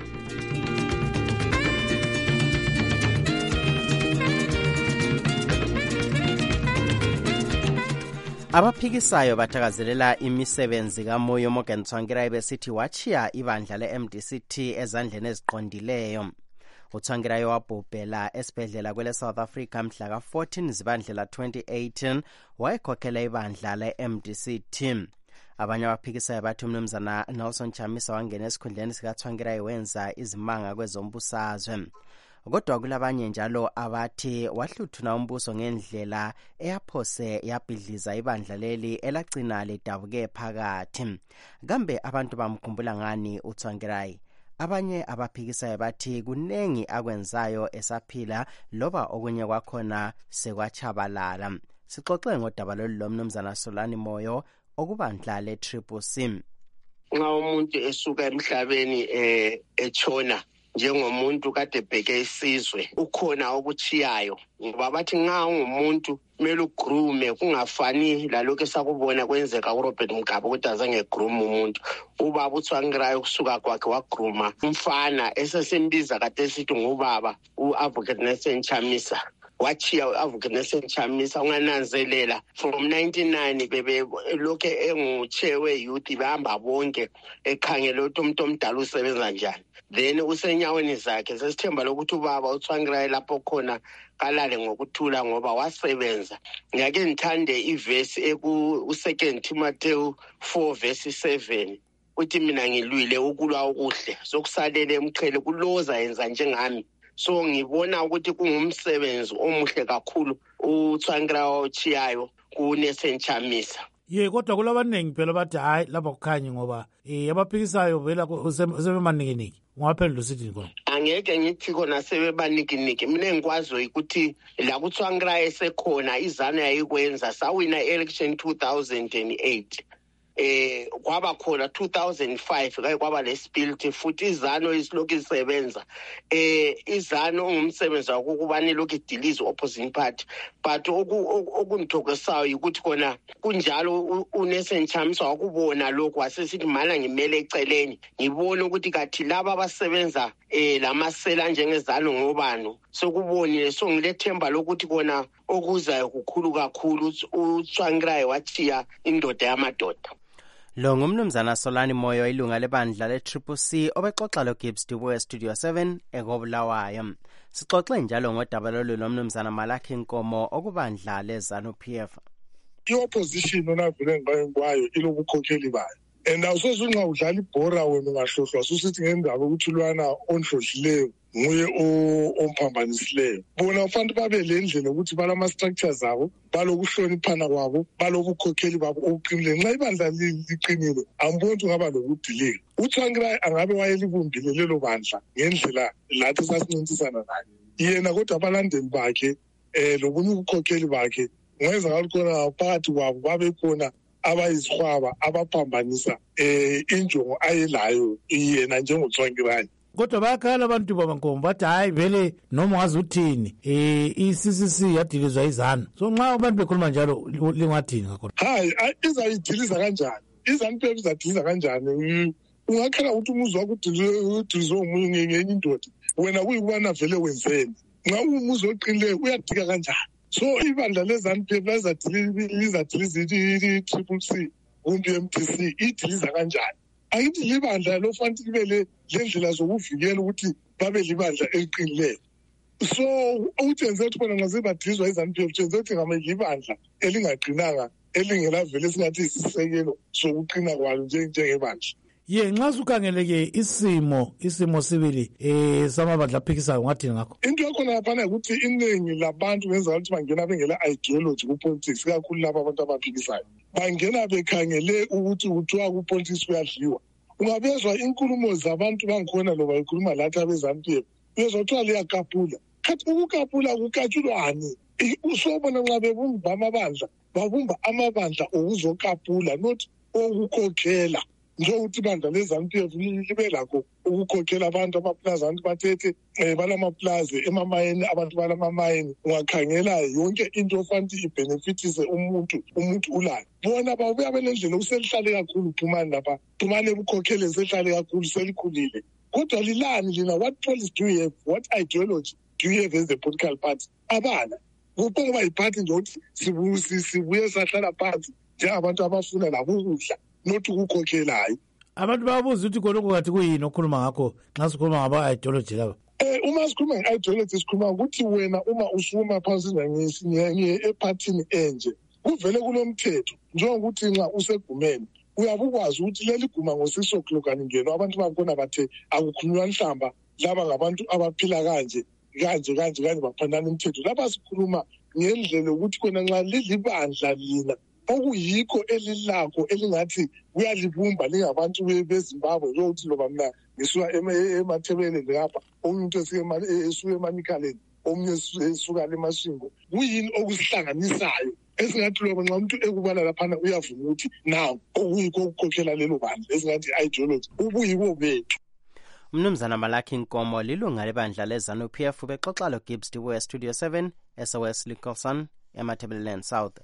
Abaphikisayo bathakazelela imisebenzi kaMuyi uMorgan Tsvangirai besithi wachiya ibandla le-M D C T ezandleni eziqondileyo. uTsvangirai wabhubhela esibhedlela kwele South Africa mhla ka-fourteen Zibandlela twenty eighteen wayekhokhela ibandla le-M D C T. Abanye abaphikisayo bathi umnumzana Nelson Chamisa wangena esikhundleni sikaTsvangirai wenza izimanga kwezombusazwe. Kodwa kulabanye njalo abathi wahluthuna umbuso ngendlela eyaphose yabhidliza ibandla leli elagcina lidabuke phakathi. Kambe abantu bamkhumbula ngani uTsvangirai? Abanye abaphikisayo bathi kunengi akwenzayo esaphila loba okunye kwakhona sekwachabalala. Sixoxe ngodaba lolu lomnumzana Solani Moyo okubandla le-Triple C. Nxa umuntu esuka emhlabeni eh echona njengomuntu kade bheke isizwe ukhona okuchiyayo, ngoba bathi nxa ungumuntu kumele ugrume kungafani lalokho esakubona kwenzeka uRobert Mugabe ukuthi azange grume umuntu. Ubaba uTsvangirai ukusuka kwakhe wagruma umfana esesembiza kade esithi ngubaba u-Advocate Nelson Chamisa. Wachiya u-Advocate Nelson Chamisa ungananzelela from ninety-nine bebe lokho enguchewe youth bahamba bonke ekhangela ukuthi umuntu omdala usebenza njani. Then usenyaweni zakhe sesithemba lokuthi ubaba uTsvangirai lapho khona kalale ngokuthula ngoba wasebenza. Ngiyake ngithande ivesi eku Second Timothy four verse seven uthi mina ngilwile ukulwa okuhle sokusalela emqhele kuloza yenza njengami. So ngibona ukuthi kungumsebenzi omuhle kakhulu uTsvangirai ochiyayo kuNelson Chamisa. Ye kodwa kulabaningi phela bathi hayi lapha kukhanye ngoba eh abaphikisayo vela sebemanikiniki. Ungaphendula usithi ngone? Angeke ngithi khona sebebanikiniki. Mina ngikwazi ukuthi la kuTsvangirai esekhona izana yayikwenza sawina election two thousand eight. Eh kwaba khona two thousand five kake kwaba lespirit futhi izano isilokhu isebenza. Eh izano ungumsebenzi wakubani lokhu idilize opposing party, but okungithokosayo ukuthi khona kunjalo uNelson Chamisa wakubona lokho wasesithi mala ngimele eceleni ngibone ukuthi kathi laba abasebenza eh lamasela njengezalo ngobano sokubonile. So ngilethemba lokuthi kona okuzayo kukhulu kakhulu uTsvangirai wachiya indoda yamadoda. Lo ngumnumzana Solani Moyo ilunga lebandla le-Triple C obexoxa lo-Gibbs Dubo Studio seven ekobulawayo. Sixoxe njalo ngodaba lolu nomnumzana Malaki Nkomo okubandla le-ZANU-P F. I-opposition onavele ngayengwayo ilobukhokheli bayo. And awusoze unxa udlala ibhora wena ungahlohlwa susithi ngendaba ukuthi lwana onhlohlileyo nguye omphambanisileyo. Bona kufanele babe le ndlela ukuthi balama-structures abo, balokuhloniphana kwabo, balobukhokheli babo obuqinileyo. Nxa ibandla liqinile, angiboni ukuthi kungaba lokudilika. uTsvangirai angabe wayelibumbile lelo bandla ngendlela lathi sasincintisana naye. Yena kodwa abalandeli bakhe eh lobunye ubukhokheli bakhe ngenza ngalikhona phakathi kwabo babekhona abayizihwaba abaphambanisa eh injongo ayelayo yena njengoTsvangirai. Kodwa bayakhala abantu babankomo bathi hayi vele noma ungazi uthini eh i-C C C yadilizwa izanu. So nxa abantu bekhuluma njalo lingathini ngakhona? Hayi izayidiliza kanjani? IZANU-P F izadiliza kanjani? Ungakhala ukuthi umuzwa ukudilizwa umunye ngenye indoda wena kuyikubana vele wenzeni. Nxa umuzwa oqinileyo uyadika kanjani? So ibandla leZANU-P F lizadiliza i-Triple C kumbe i-M D C idiliza kanjani? Ayithi libandla lofanele libe le ndlela zokuvikela ukuthi babe libandla eliqinileyo. So uthenze ukuthi bona nxa sebadizwa iZANU-P F thenze ukuthi ngama libandla elingaqinanga elingela vele singathi isisekelo sokuqina kwalo njengebandla. Ye nxa sukhangeleke isimo isimo sibili eh samabandla aphikisayo ngathini ngakho? Into yakhona yaphana ukuthi iningi labantu benza ukuthi bangena bengela ideology ku politics kakhulu laba abantu abaphikisayo. Bangena bekhangele ukuthi kuthiwa ku politics kuyadliwa. Ungabezwa inkulumo zabantu bangikhona loba ikhuluma lathi abeZANU-P F. Uyezwa kuthiwa liyakapula. Kathi ukukapula kukatshulwani? Usobona nxa bebumba amabandla, babumba amabandla okuzokapula not okukhokhela. Njengokuthi ibandla leZANU-P F libe lakho ukukhokhela abantu amaplazantu bathethe balamaplaze emamayeni abantu balamamayeni. Ungakhangela yonke into ofanele ibenefitise umuntu umuntu ulayo. Bona babuya belendlela uselihlale kakhulu Phumani lapha. Phumani ebukhokhele sehlale kakhulu selikhulile. Kodwa lilani lina, what policy do you have? What ideology do you have as a political party? Abana. Kuphuma iphathi nje ukuthi sibusi sibuye sahlala phansi njengabantu abafuna labo ukudla. Not ukukhokhelayo. Abantu bayabuza ukuthi konke kathi kuyini okhuluma ngakho nxa sikhuluma ngaba ideology laba. Eh uma sikhuluma nge-ideology sikhuluma ukuthi wena uma usuma phansi ngiye ephathini enje kuvele kulomthetho njengokuthi nxa usegumeni uyabukwazi ukuthi leli guma ngosiso klokani ngeno abantu bakhona bathe akukhulunywa nhlamba laba ngabantu abaphila kanje kanje kanje kanje baphandana imithetho. Lapha sikhuluma ngendlela ukuthi khona nxa lilibandla lina okuyikho elilakho elingathi kuyalibumba lingabantu beZimbabwe lokuthi loba mina ngisuka emathebeleni lapha umuntu esuka emanikhaleni omunye esuka lemashingo kuyini okusihlanganisayo esingathi loba nxa umuntu ekubala laphana uyavuma ukuthi naw okuyikho ukukhokhela lelo bandla esingathi ideology ubuyibo bethu. Mnumzana Malaki Nkomo lilunga lebandla leZANU-P F bexoxa lo Gibbs Diwe Studio seven S O S Nicholson emathebeleni South.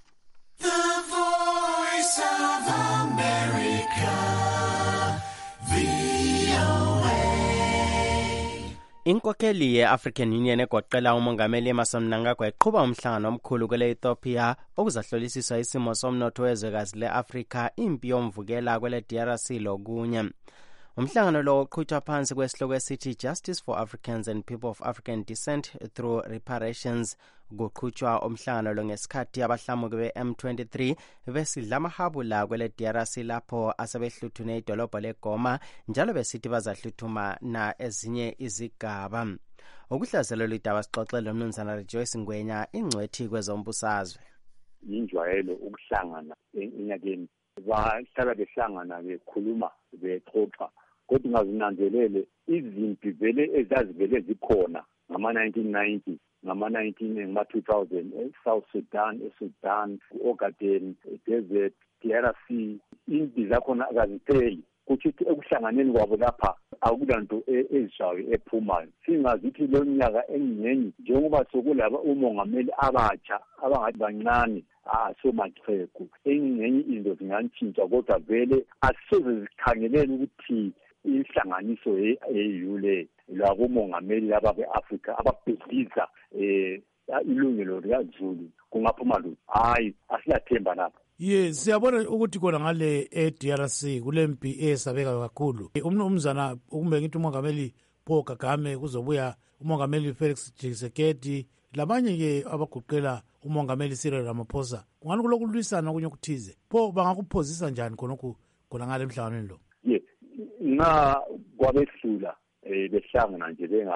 Voice of America, V O A. Inkokheli ye-African Union egoqela umongameli Emmerson Mnangagwa iqhuba umhlangano omkhulu kwele Ethiopia okuzahlolisiswa isimo somnotho wezwekazi le-Afrika, impi yomvukela kwele D R C lokunye. Umhlangano lo uqhutshwa phansi kwesihloko esithi Justice for Africans and People of African Descent through Reparations. Kuqhutshwa umhlangano lo ngesikhathi abahlamuki be-M twenty-three besidla amahabula kwele D R C lapho asebehluthune idolobho leGoma njalo besithi bazahluthuma na ezinye izigaba. Ukuhlazelo lidaba sixoxele umnumzana Rejoice Ngwenya ingcwethi kwezombusazwe. Injwayelo ukuhlangana enyakeni bahlala behlangana bekhuluma bexoxa kodwa ungazinanzelele izimpi vele ezazivele zikhona ngama nineteen ninety ngama nineteen ngama two thousand eSouth Sudan, eSudan, Ogaden, Desert, D R C, impi zakhona akazipheli. Kuthi ekuhlanganeni kwabo lapha akulanto ezishayo ephumayo. Singazithi lo nyaka enyenye njengoba sokulaba umongameli abatsha abangathi bancane asomaxhegu enyenye into zingantshintsha kodwa vele asisoze zikhangelele ukuthi inhlanganiso eyule labo mongameli laba beAfrika ababhidliza eh ilungelo likaZulu kungaphuma lutho. Hayi asilathemba lapha. Yes, siyabona ukuthi kona ngale e-D R C kulempi esabeka kakhulu. Umnumzana ukumbe ngithi umongameli Paul Kagame kuzobuya umongameli Felix Tshisekedi labanye ke abaguqela umongameli Cyril Ramaphosa. Kungani kulokulwisana okunye okuthize. Pho bangakuphozisa njani khonokho khona ngale emhlanganweni lo? Ye, na kwabehlula eh behlangana nje benga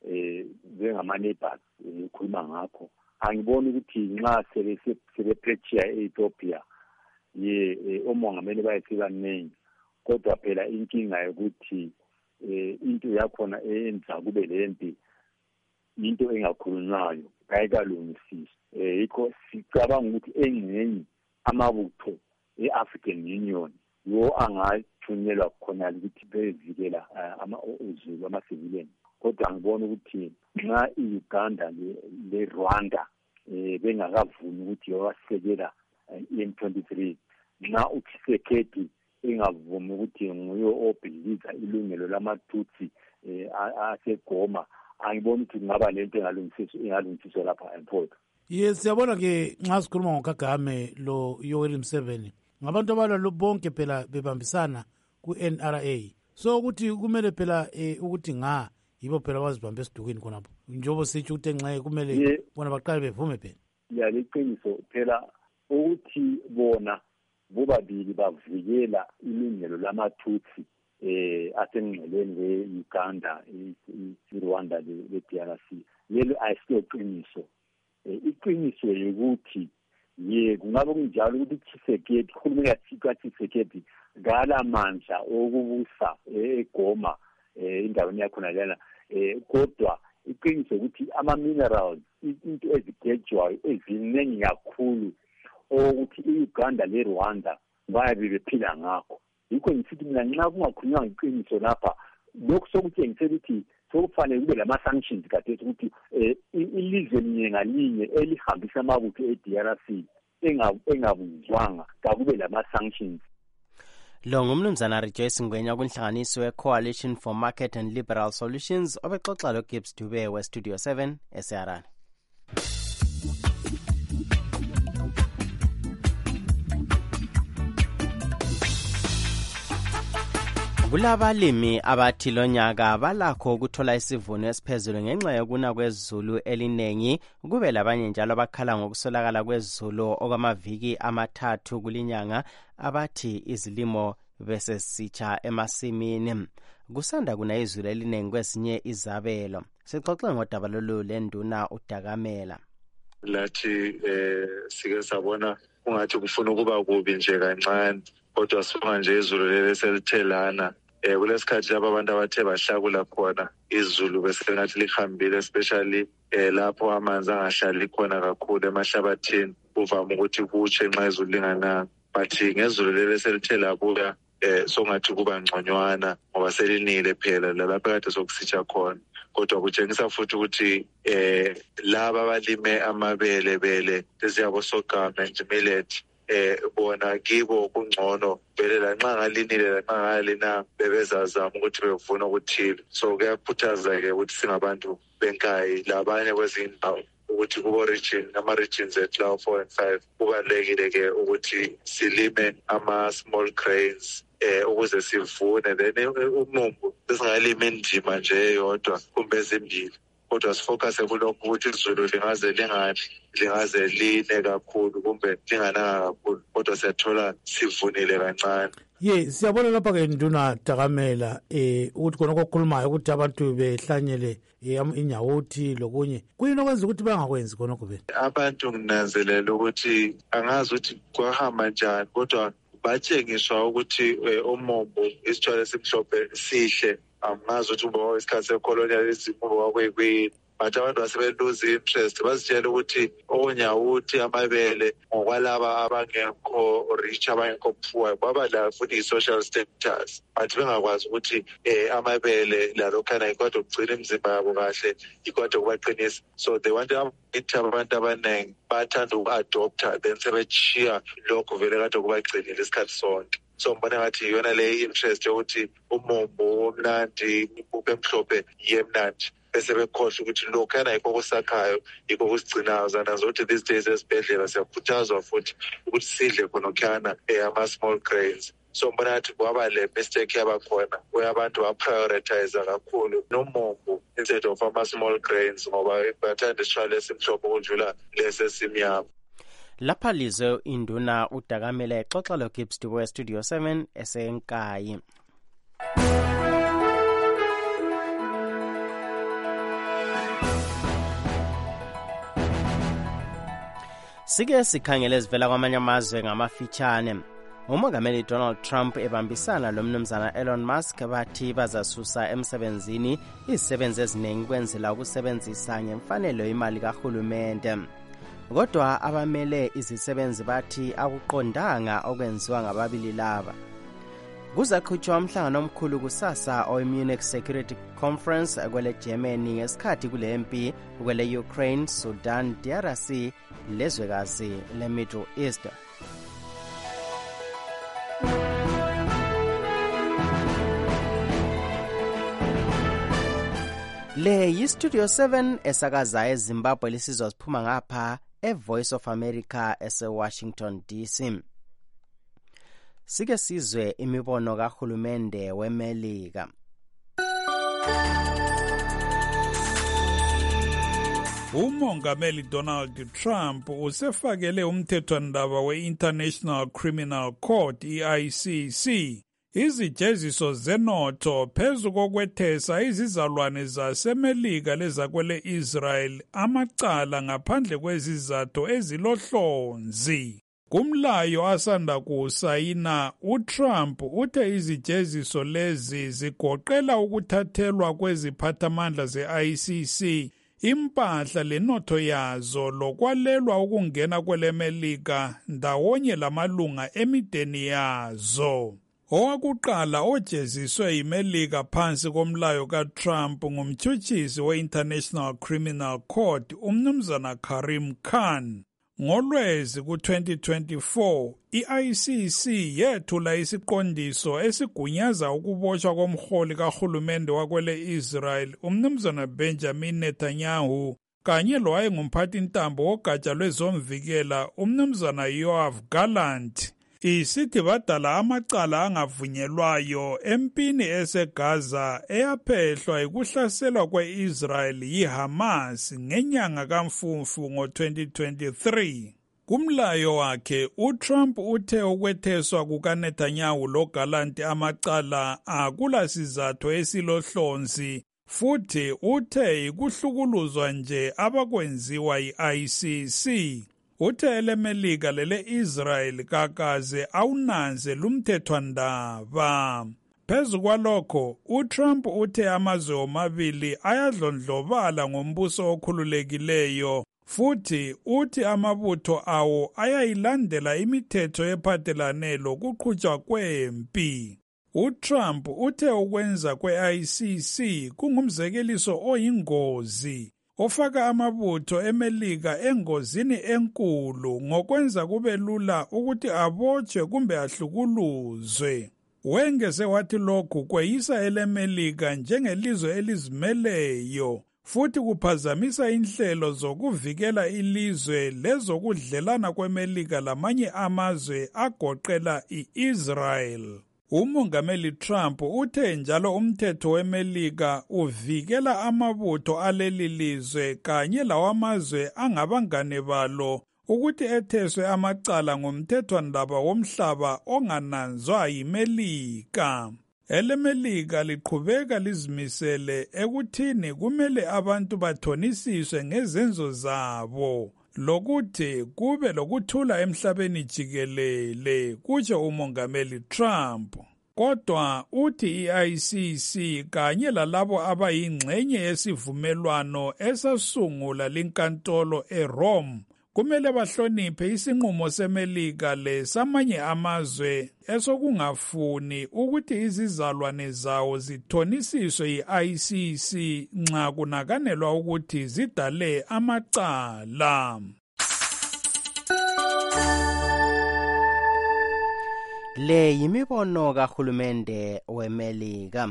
eh njengama-neighbors ukhuluma ngakho angiboni ukuthi nxa sebepressure e-Ethiopia ye omongameli bayesibaningi kodwa phela inkinga yokuthi into yakhona eyenza kube lempi into engakhulunywayo kayikalungisisi yikho sicabanga ukuthi engcenye amabutho e-African Union yo angathunyelwa khona ukuthi bevikela uzulu ama-civilian kodwa ngibona ukuthi nxa i-Uganda le-Rwanda bengakavumi ukuthi yowasekela i-M twenty-three nxa uTshisekedi engavumi ukuthi nguye obhiliza ilungelo lamatutsi aseGoma angiboni ukuthi kungaba lento engalungisiswa lapha eMpondwe. Yes, siyabona ke nxa sikhuluma ngoKagame lo Yoweri Museveni ngabantu abalwa bonke phela bebambisana ku-N R A so ukuthi kumele phela ukuthi nga yibo phela bazibambe esidukweni khonapho njengoba sitsho ukuthi enxeye kumele bona baqale bevume phela. Ya liqiniso phela ukuthi bona bobabili bavikela ilungelo lamatutsi eh asengxeleni we-Uganda i-Rwanda le-D R C lelo ayisiqiniso. Iqiniso ukuthi ye kungabe kunjalo ukuthi Tshisekedi khuluma yathika Tshisekedi ngala mandla okubusa eGoma endaweni yakhona lena kodwa iqiniso ukuthi ama minerals into ezigejwayo eziningi kakhulu ukuthi iUganda leRwanda bayabe bephila ngakho yikho ngisithi mina nxa kungakhulunywa iqiniso lapha lokho sokutshengisela ukuthi sokufanele kube lama-sanctions kade ukuthi ilizwe linye ngalinye elihambisa amabutho e-D R C engabuzwanga kakube lama-sanctions. Lo ngumnumzana Rejoice Ngwenya kunhlanganiso we-Coalition for Market and Liberal Solutions obexoxa lo Gibbs Dube we-Studio seven eSeharani. Kulabalimi abathi lonyaka balakho ukuthola isivuno esiphezulu ngenxa yokuna kwezulu elinengi kube labanye njalo abakhala ngokusolakala kwezulu okwamaviki amathathu kulinyanga abathi izilimo bese sitsha emasimini kusanda kuna izulu elinengi kwezinye izabelo sixoxe ngodaba lolu lenduna uDakamela. Lathi eh sike sabona ungathi kufuna ukuba kubi nje kancane kodwa songa nje izulu leli selithelana eh kulesikhathi lapho abantu abathe bahlakula khona izulu bese ngathi lihambile especially eh lapho amanzi angahlali khona kakhulu emahlabathini kuvama ukuthi kutshe nxa izulu lingana but ngezulu leli selithe labuya eh songathi kuba ngconywana ngoba selinile phela lapho kade sokusitsha khona kodwa kutshengisa futhi ukuthi eh laba abalime amabele bele leziyabo sogama and millet eh bona kibo kungcono vele lanxa ngalinile lanxa ngalina bebezazama ukuthi bevuna ukuthile so kuyakhuthaza ke ukuthi singabantu benkayi labanye kwezindawo ukuthi kubo region ama regions ethu lawo four and five kubalekile ke ukuthi silime ama small grains eh ukuze sivune then umumbu singalima indima nje yodwa kumbe ezimbili kodwa sifocus kulokho ukuthi izulu lingaze lingani lingaze line kakhulu kumbe lingananga kakhulu kodwa siyathola sivunile kancane. Ye siyabona lapha ke nduna Dakamela eh ukuthi khona okukhulumayo ukuthi abantu behlanyele inyawuthi lokunye kuyini okwenza ukuthi bangakwenzi khona kube abantu nginanzelela ukuthi angazi ukuthi kwahamba njani kodwa batshengiswa ukuthi umombo isitshwala esimhlophe sihle angazi ukuthi uba isikhathi secolonialism kwakwekuyini but abantu basebeluze interest bazitshela ukuthi onyawuthi amabele ngokwalaba abangekho rich abangekho poor baba la futhi i-social status but bengakwazi ukuthi eh amabele lalokhana ikwade ukugcina imizimba yabo kahle ikwade ukubaqinisa so they want ukuthi abantu abaningi bathanda uku-adopta then sebechiya lokho vele kade kubagcinile isikhathi sonke so ngibona ngathi iyona le interest yokuthi umombo womnandi ube mhlophe yemnandi bese bekhohle ukuthi lokhana yikho kusakhayo yikho kusigcinayo zana zokuthi these days esibhedlela siyakhuthazwa futhi ukuthi sidle khonokhana ama-small grains so mbona ngathi kwaba le mistake yabakhona where abantu baprioritize kakhulu nomombo instead of ama-small grains ngoba bathanda isitshwala esimhlophe ukudlula lesi esimnyama. Lapha lizo induna uDakamela exoxa lo Gibbs Dube Studio seven esenkayi. Sike sikhangele ezivela kwamanye amazwe ngamafitshane. Umongameli Donald Trump ebambisana lomnumzana Elon Musk bathi bazasusa emsebenzini izisebenzi eziningi kwenzela ukusebenzisa ngemfanelo imali kahulumende. Kodwa abamele izisebenzi bathi akuqondanga okwenziwa ngababili laba. Kuzakhutshwa umhlangano omkhulu kusasa owe-Munich Security Conference kwele Germany ngesikhathi kule mpi kwele Ukraine, Sudan, D R C lezwekazi le Middle East. Le yi-Studio seven esakaza eZimbabwe lisizwa siphuma ngapha e-Voice of America ese-Washington D C. Sike sizwe imibono kahulumende weMelika. Umongameli Donald Trump usefakele umthethwandaba we-International Criminal Court I I C C izijeziso zenotho phezu kokwethesa izizalwane zaseMelika lezakwele Israel amacala ngaphandle kwezizathu ezilohlonzi. Kumlayo asanda kuwusayina, uTrump uthe izijeziso lezi zigoqela ukuthathelwa kweziphathamandla ze-I C C impahla lenotho yazo lokwalelwa ukungena kweleMelika ndawonye lamalunga emideni yazo. Owakuqala ojeziswe yiMelika phansi komlayo kaTrump ngumtshutshisi we-International Criminal Court umnumzana Karim Khan. Ngolwezi ku-twenty twenty-four, i-I C C yethula isiqondiso esigunyaza ukubotshwa komholi kahulumende wakwele Israel umnumzana Benjamin Netanyahu kanye lowayengumphathintambo wogatsha lwezomvikela umnumzana Yoav Gallant. Isithi badala amacala angavunyelwayo empini eseGaza eyaphehlwa ikuhlaselwa kwe-Israel yiHamas ngenyanga kaMfumfu ngo-twenty twenty-three. Kumlayo wakhe, uTrump uthe ukwetheswa kukaNetanyahu loGallant amacala akula sizathu esilohlonzi futhi uthe ikuhlukuluzwa nje abakwenziwa yi-I C C. Uthe eleMelika lele Israel kakaze awunanze lumthethwandaba. Phezu kwalokho, uTrump uthe amazwe omabili ayadlondlobala ngombuso okhululekileyo futhi uthi amabutho awo ayayilandela imithetho ephathelane lokuqhutshwa kwempi. uTrump uthe ukwenza kwe-I C C kungumzekeliso oyingozi ofaka amabutho eMelika engozini enkulu ngokwenza kube lula ukuthi abotshwe kumbe ahlukuluzwe. Wengeze wathi lokhu kweyisa eleMelika njengelizwe elizimeleyo futhi kuphazamisa inhlelo zokuvikela ilizwe lezokudlelana kweMelika lamanye amazwe agoqela i-Israel. Umongameli Trump uthe njalo umthetho weMelika uvikela amabutho aleli lizwe kanye lawamazwe angabangane balo ukuthi etheswe amacala ngomthethwandaba womhlaba ongananzwa yiMelika. EleMelika liqhubeka lizimisele ekuthini kumele abantu bathonisiswe ngezenzo zabo lokuthi kube lokuthula emhlabeni jikelele, kutsho umongameli Trump. Kodwa uthi i-I C C kanye lalabo abayingxenye yesivumelwano esasungula linkantolo eRome kumele bahloniphe isinqumo seMelika lesamanye amazwe esokungafuni ukuthi izizalwane zawo zithonisiswe yi-I C C nxa kunakanelwa ukuthi zidale amacala. Le yimibono kahulumende weMelika.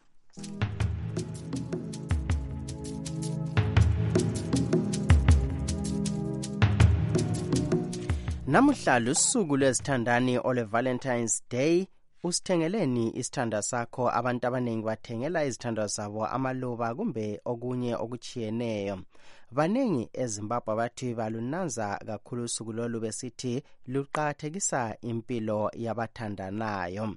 Namuhla lusuku lwezithandani ole Valentine's Day. Usithengeleni isithanda sakho. Abantu abaningi bathengela izithandwa zabo amaluba kumbe okunye okuchiyeneyo. Baningi eZimbabwe bathi balunanza kakhulu usuku lolu besithi luqakathekisa impilo yabathandanayo.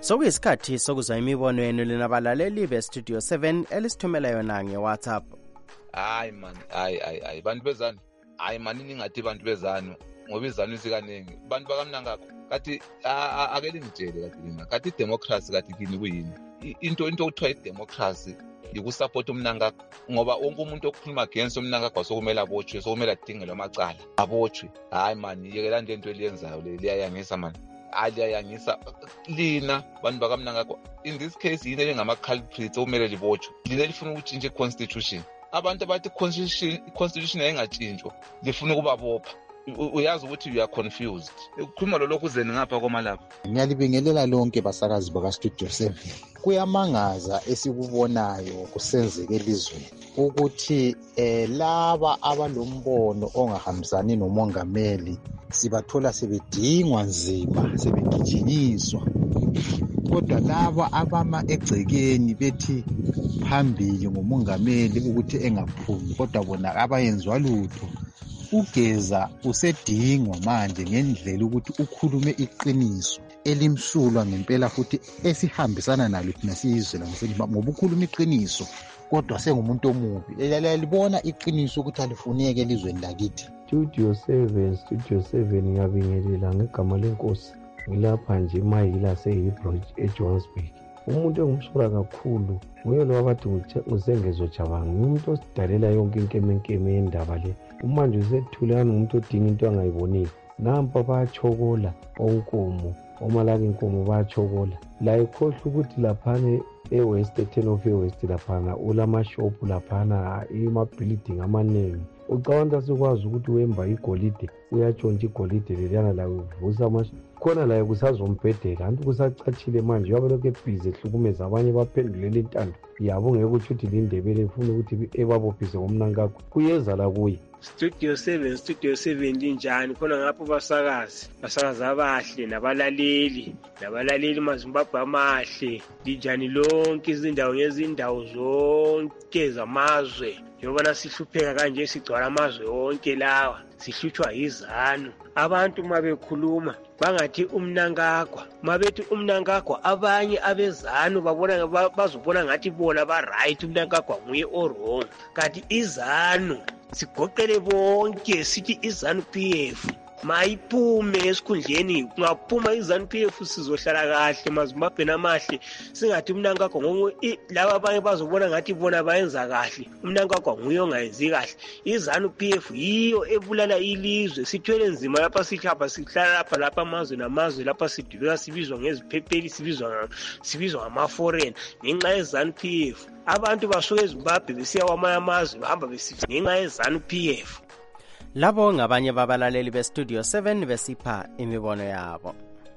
sokuyisikhathi sokuzwa imibono yenu linabalaleli bestudio seven elisithumela yona nge-WhatsApp. Hayi man, hayi hayi hayi bantu bezani. Hayi man ningathi bantu bezani ngoba izanu isikaningi. Bantu bakamnangakho kathi akele ngitshele kathi mina. Kathi democracy kathi kini kuyini? Into into okuthiwa idemocracy yikusupport umnangakho ngoba wonke umuntu okhuluma against umnangakho sokumela abotshwe, sokumela adingelwe amacala. Abotshwe. Hayi man, yekela nje into eliyenzayo le liyayangisa man. Aliyayangisa lina bantu bakamnangakho. In this case yini engama culprits okumele libotshwe. Lina lifuna ukutshintsha i-constitution. Abantu abathi constitution constitution ayingatshintshwa lifuna ukubabopha. Uyazi ukuthi you are confused. Ukukhuluma lo lokhu zeni ngapha komalapha. Ngiyalibingelela lonke basakazi baka Studio seven. Kuyamangaza esikubonayo kusenzeke elizweni ukuthi eh laba abalombono ongahambisani nomongameli sibathola sebedingwa nzima, sebegijinyiswa. Kodwa laba abama egcekeni bethi phambili ngomongameli ukuthi engaphumi, kodwa bona abayenzwa lutho. Ugeza usedingwa manje ngendlela ukuthi ukhulume iqiniso elimsulwa ngempela futhi esihambisana nalo thina sizwe laselimba ngoba ukhuluma iqiniso kodwa sengumuntu omubi. Lelibona iqiniso ukuthi alifuneke elizweni lakithi. Studio seven Studio seven ngiyabingelela ngegama lenkosi. Ngilapha nje mayila seHebrew eJohannesburg. Umuntu engumsura kakhulu nguye lo abathi ngusengezo Jabanga. Umuntu osidalela yonke inkemenkeme yendaba le. Umanje usethulana umuntu odinga into angayibonile. Nampa bayachokola onkomo, omalaka inkomo bayachokola. La ikhohle ukuthi laphana eWest ten of eWest laphana ulamashop laphana ema-building amanengi. Ucabanga sikwazi ukuthi wemba igolide uyatshontsha igolide leliyana la uvusa amasha khona la kusazombhedela anti kusacachile manje uyabe lokhu ebhizi ehlukumeza abanye baphendulela intando yabo ngeke ukuthi uthi lindebele ifuna ukuthi ebabophise ngomnankakho kuyeza la kuye. Studio seven Studio seven linjani khona ngapho basakazi basakazi abahle nabalaleli nabalaleli maZimbabwe amahle linjani lonke izindawo ngezindawo zonke zamazwe njengoba sihlupheka kanje sigcwala amazwe onke lawa sihlutshwa izanu. Abantu mabekhuluma bangathi umnankagwa mabethi umnankagwa abanye abezanu babona bazobona ngathi bona ba right umnankagwa nguye o wrong kanti izanu sigoqele bonke sithi izanu P F mayiphume esikhundleni. Kungaphuma izanu P F sizohlala kahle maZimbabwe namahle singathi umnankagwa ngo laba abanye bazobona ngathi bona bayenza kahle umnankagwa nguye ongayenzi kahle. Izanu P F yiyo ebulala ilizwe sithwele nzima lapha sihlapha sihlala lapha lapha amazwe namazwe lapha sidibeka sibizwa ngeziphepheli sibizwa sibizwa ngama foreign ngenxa yezanu P F. Abantu basuka eZimbabwe besiya kwamanye amazwe bahamba besithi ngenxa yezanu P F. Labo ngabanye babalaleli beStudio seven besipha imibono yabo.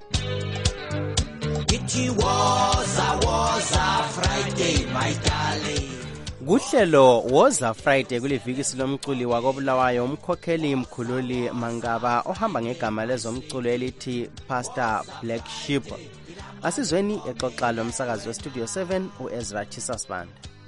It was a was a Friday my darling. Kuhlelo Woza Friday kuleviki silomculi wakobulawayo umkhokheli mkhululi Mangaba ohamba ngegama lezomculo elithi Pastor Black Sheep. Asizweni exoxa lo msakazi weStudio seven uEzra Chisasband.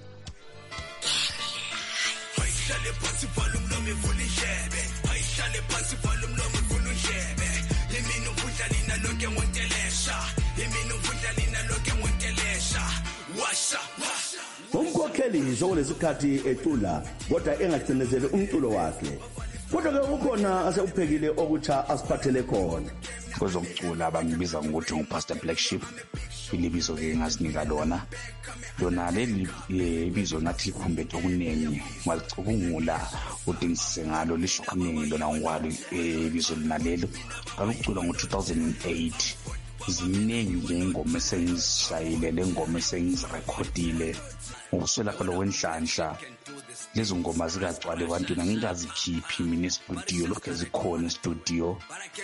Umkhokheli sokulesikhathi ecula kodwa engagcinezeli umculo wakhe. Kodwa ke ukhona aseuphekile okutsha asiphathele khona. Kwezokucula bangibiza ngokuthi nguPastor Black Sheep. Ilibizo ke ngasinika lona. Lona leli ibizo ngathi likhumbethe okunengi malicubungula udingisise ngalo lisho kuningi lona ngwalo ibizo lona lelo. Ngalucula ngo two thousand eight. Ziningi ingoma esengizishayile lengoma esengizirekhodile ukuswela phela wenhlanhla lezo ngoma zikagcwale abantu ngingazikhiphi mina estudio lokho ezikhona estudio.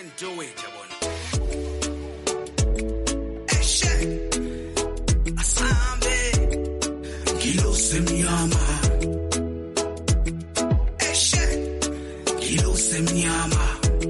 Kilo semnyama eshe kilo semnyama.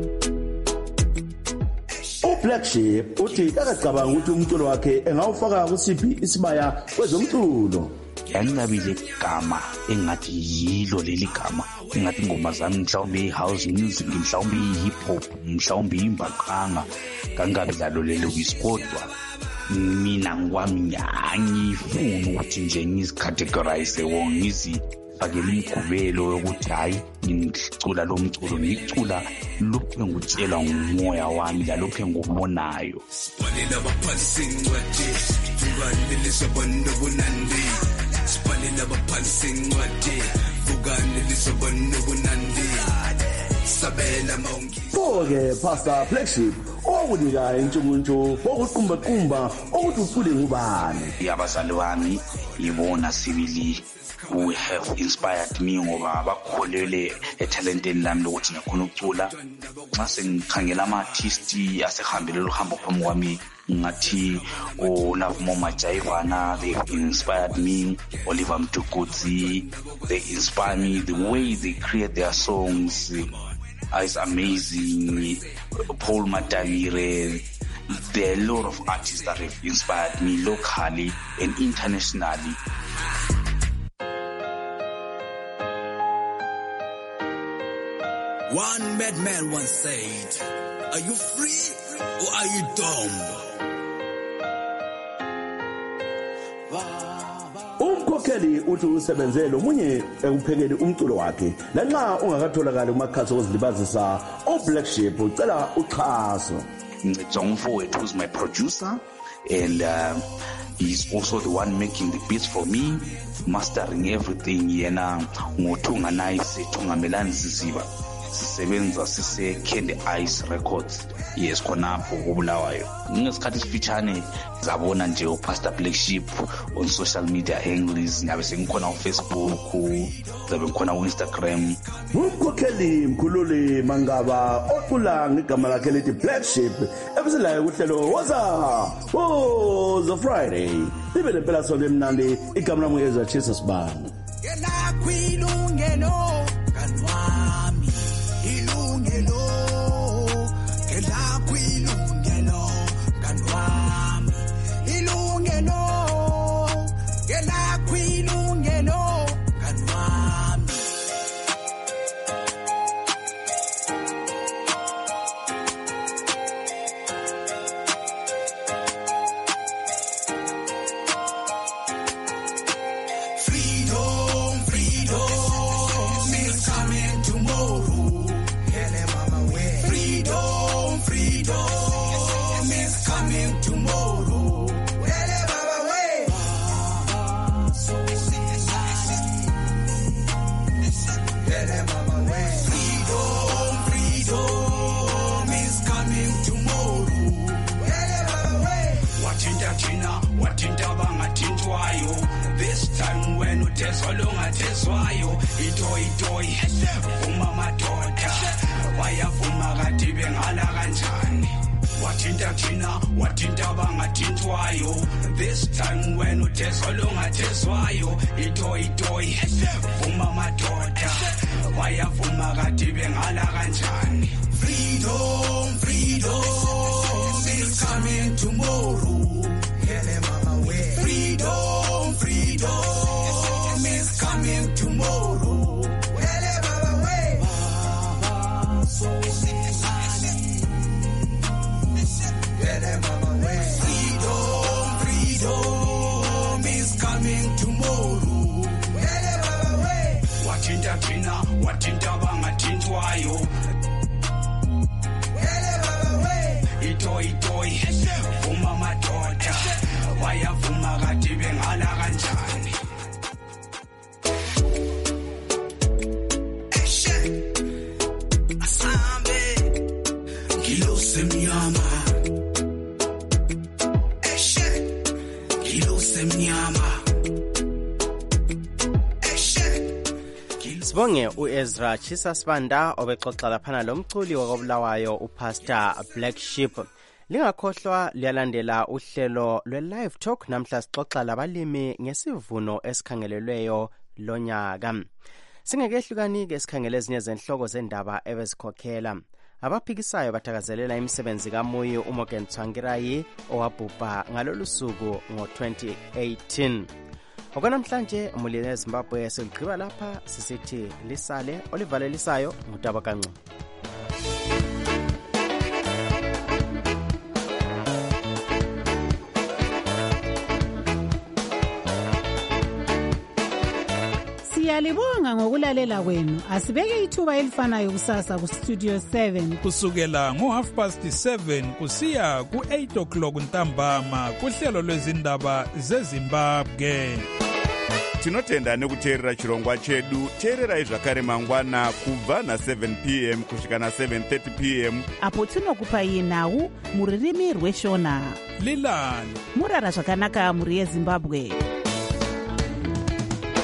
Black Sheep uthi akacabanga ukuthi umculo wakhe engawufaka kusiphi isibaya kwezomculo. Yangabile igama engathi yilo leli gama engathi ingoma zami mhlawumbe i-house music mhlawumbe i-hip hop mhlawumbe imbaqanga kangabe dlalo lelo kwiskodwa mina ngwami angifuni ukuthi nje ngizicategorize wo ngizifakele imigubelo yokuthi hayi ngicula lo mculo ngicula lokho engikutshelwa ngumoya wami lalokho engikubonayo. Sibalela abaphansi incwadi vukanelisa abantu bunandi sibalela abaphansi incwadi vukanelisa abantu bunandi sabela maungi Pho-ke Pastor Flagship okunika intshukuntshu okuqumba-qumba ukuthi ucule ngubani. Abazali bami yibona sibili who have inspired me ngoba bakholele etalenteni lami lokuthi ngikhona ukucula. Nxa sengikhangela ama-artist asehambele uhambo phambi kwami ngathi uLavo Majayivana, they've inspired me. Oliver Mtukudzi, they inspire me. The way they create their songs is amazing. Paul Matavire. There are a lot of artists that have inspired me locally and internationally. One madman once said, are you free or are you dumb? Umkhokheli uthi usebenzele omunye ekuphekeli umculo wakhe lanxa ungakatholakala kumakhasi okuzilibazisa oBlack Sheep ucela uxhaso. Jongfowethu who's my producer and uh, he's also the one making the beats for me, mastering everything. Yena ngothunga nice thungamelani sisiba sisebenza sise Candy Ice Records. Yes, khonapho kubulawayo ngesikhathi esifitshane zabona nje uPastor Black Sheep on social media handles, ngabe sengikhona uFacebook, zabe ngikhona uInstagram. Umkhokheli mkhululi Mangaba ocula ngegama lakhe lithi Black Sheep ebiselayo kuhlelo woza woza Friday libe lempela sonke emnandi. Igama lami Ezra Jesus Bani. Yela kwilungelo kanwami ilungelo kela kwilungelo kanwami ilungelo kela kwilungelo kanwami. Freedom, freedom is coming tomorrow. Hele mama we. Freedom, freedom is coming tomorrow. Hele baba we. Baba so hele mama we. Freedom, freedom is coming tomorrow. Hele baba we. Wathinta thina, wathinta bangathintwayo. This time when utezwa longathezwayo itoy itoy uma madoda bayavuma kade bengala kanjani. Wathinta thina wathinta bangathintwayo. This time when utezwa longathezwayo itoy itoy uma madoda bayavuma kade bengala kanjani. Freedom, freedom is coming tomorrow. Hele mama we. Freedom, freedom is coming tomorrow. Hele baba we. Baba so hele mama we. Freedom, freedom is coming tomorrow. Hele baba we. Wathinta thina wathinta bangathintwayo. Hele baba we. Itoy itoy uma madoda bayavuma kade bengala kanjani. Eshe asambe ngilose mnyama. Eshe ngilose mnyama. Eshe Sibonge uEzra Jesus Banda obexoxa laphana lomculi wakobulawayo uPastor Black Sheep. Lingakhohlwa liyalandela uhlelo lwe-Live Talk namhla sixoxa labalimi ngesivuno esikhangelelweyo lonyaka. Singekehlukani-ke esikhangele ezinye zenhloko zendaba ebezikhokhela. Abaphikisayo bathakazelela imisebenzi kaMoyo uMorgan Tsvangirai owabhubha ngalolu suku ngo-twenty eighteen. Okwanamhlanje umulilo eZimbabwe seligqiba lapha sisithi lisale olivalelisayo ngudaba kaNcu. Siyalibonga ngokulalela kwenu. Asibeke ithuba elifanayo kusasa ku Studio seven. Kusukela ngo half past seven kusiya ku eight o'clock ntambama kuhlelo lwezindaba zeZimbabwe. Tinotenda nekuteerera chirongwa chedu. Teererai zvakare mangwana kubva na seven p m kusvika na seven thirty p m apo tinokupai nhau muririmi rweshona. Lilani murara zvakanaka muri yeZimbabwe.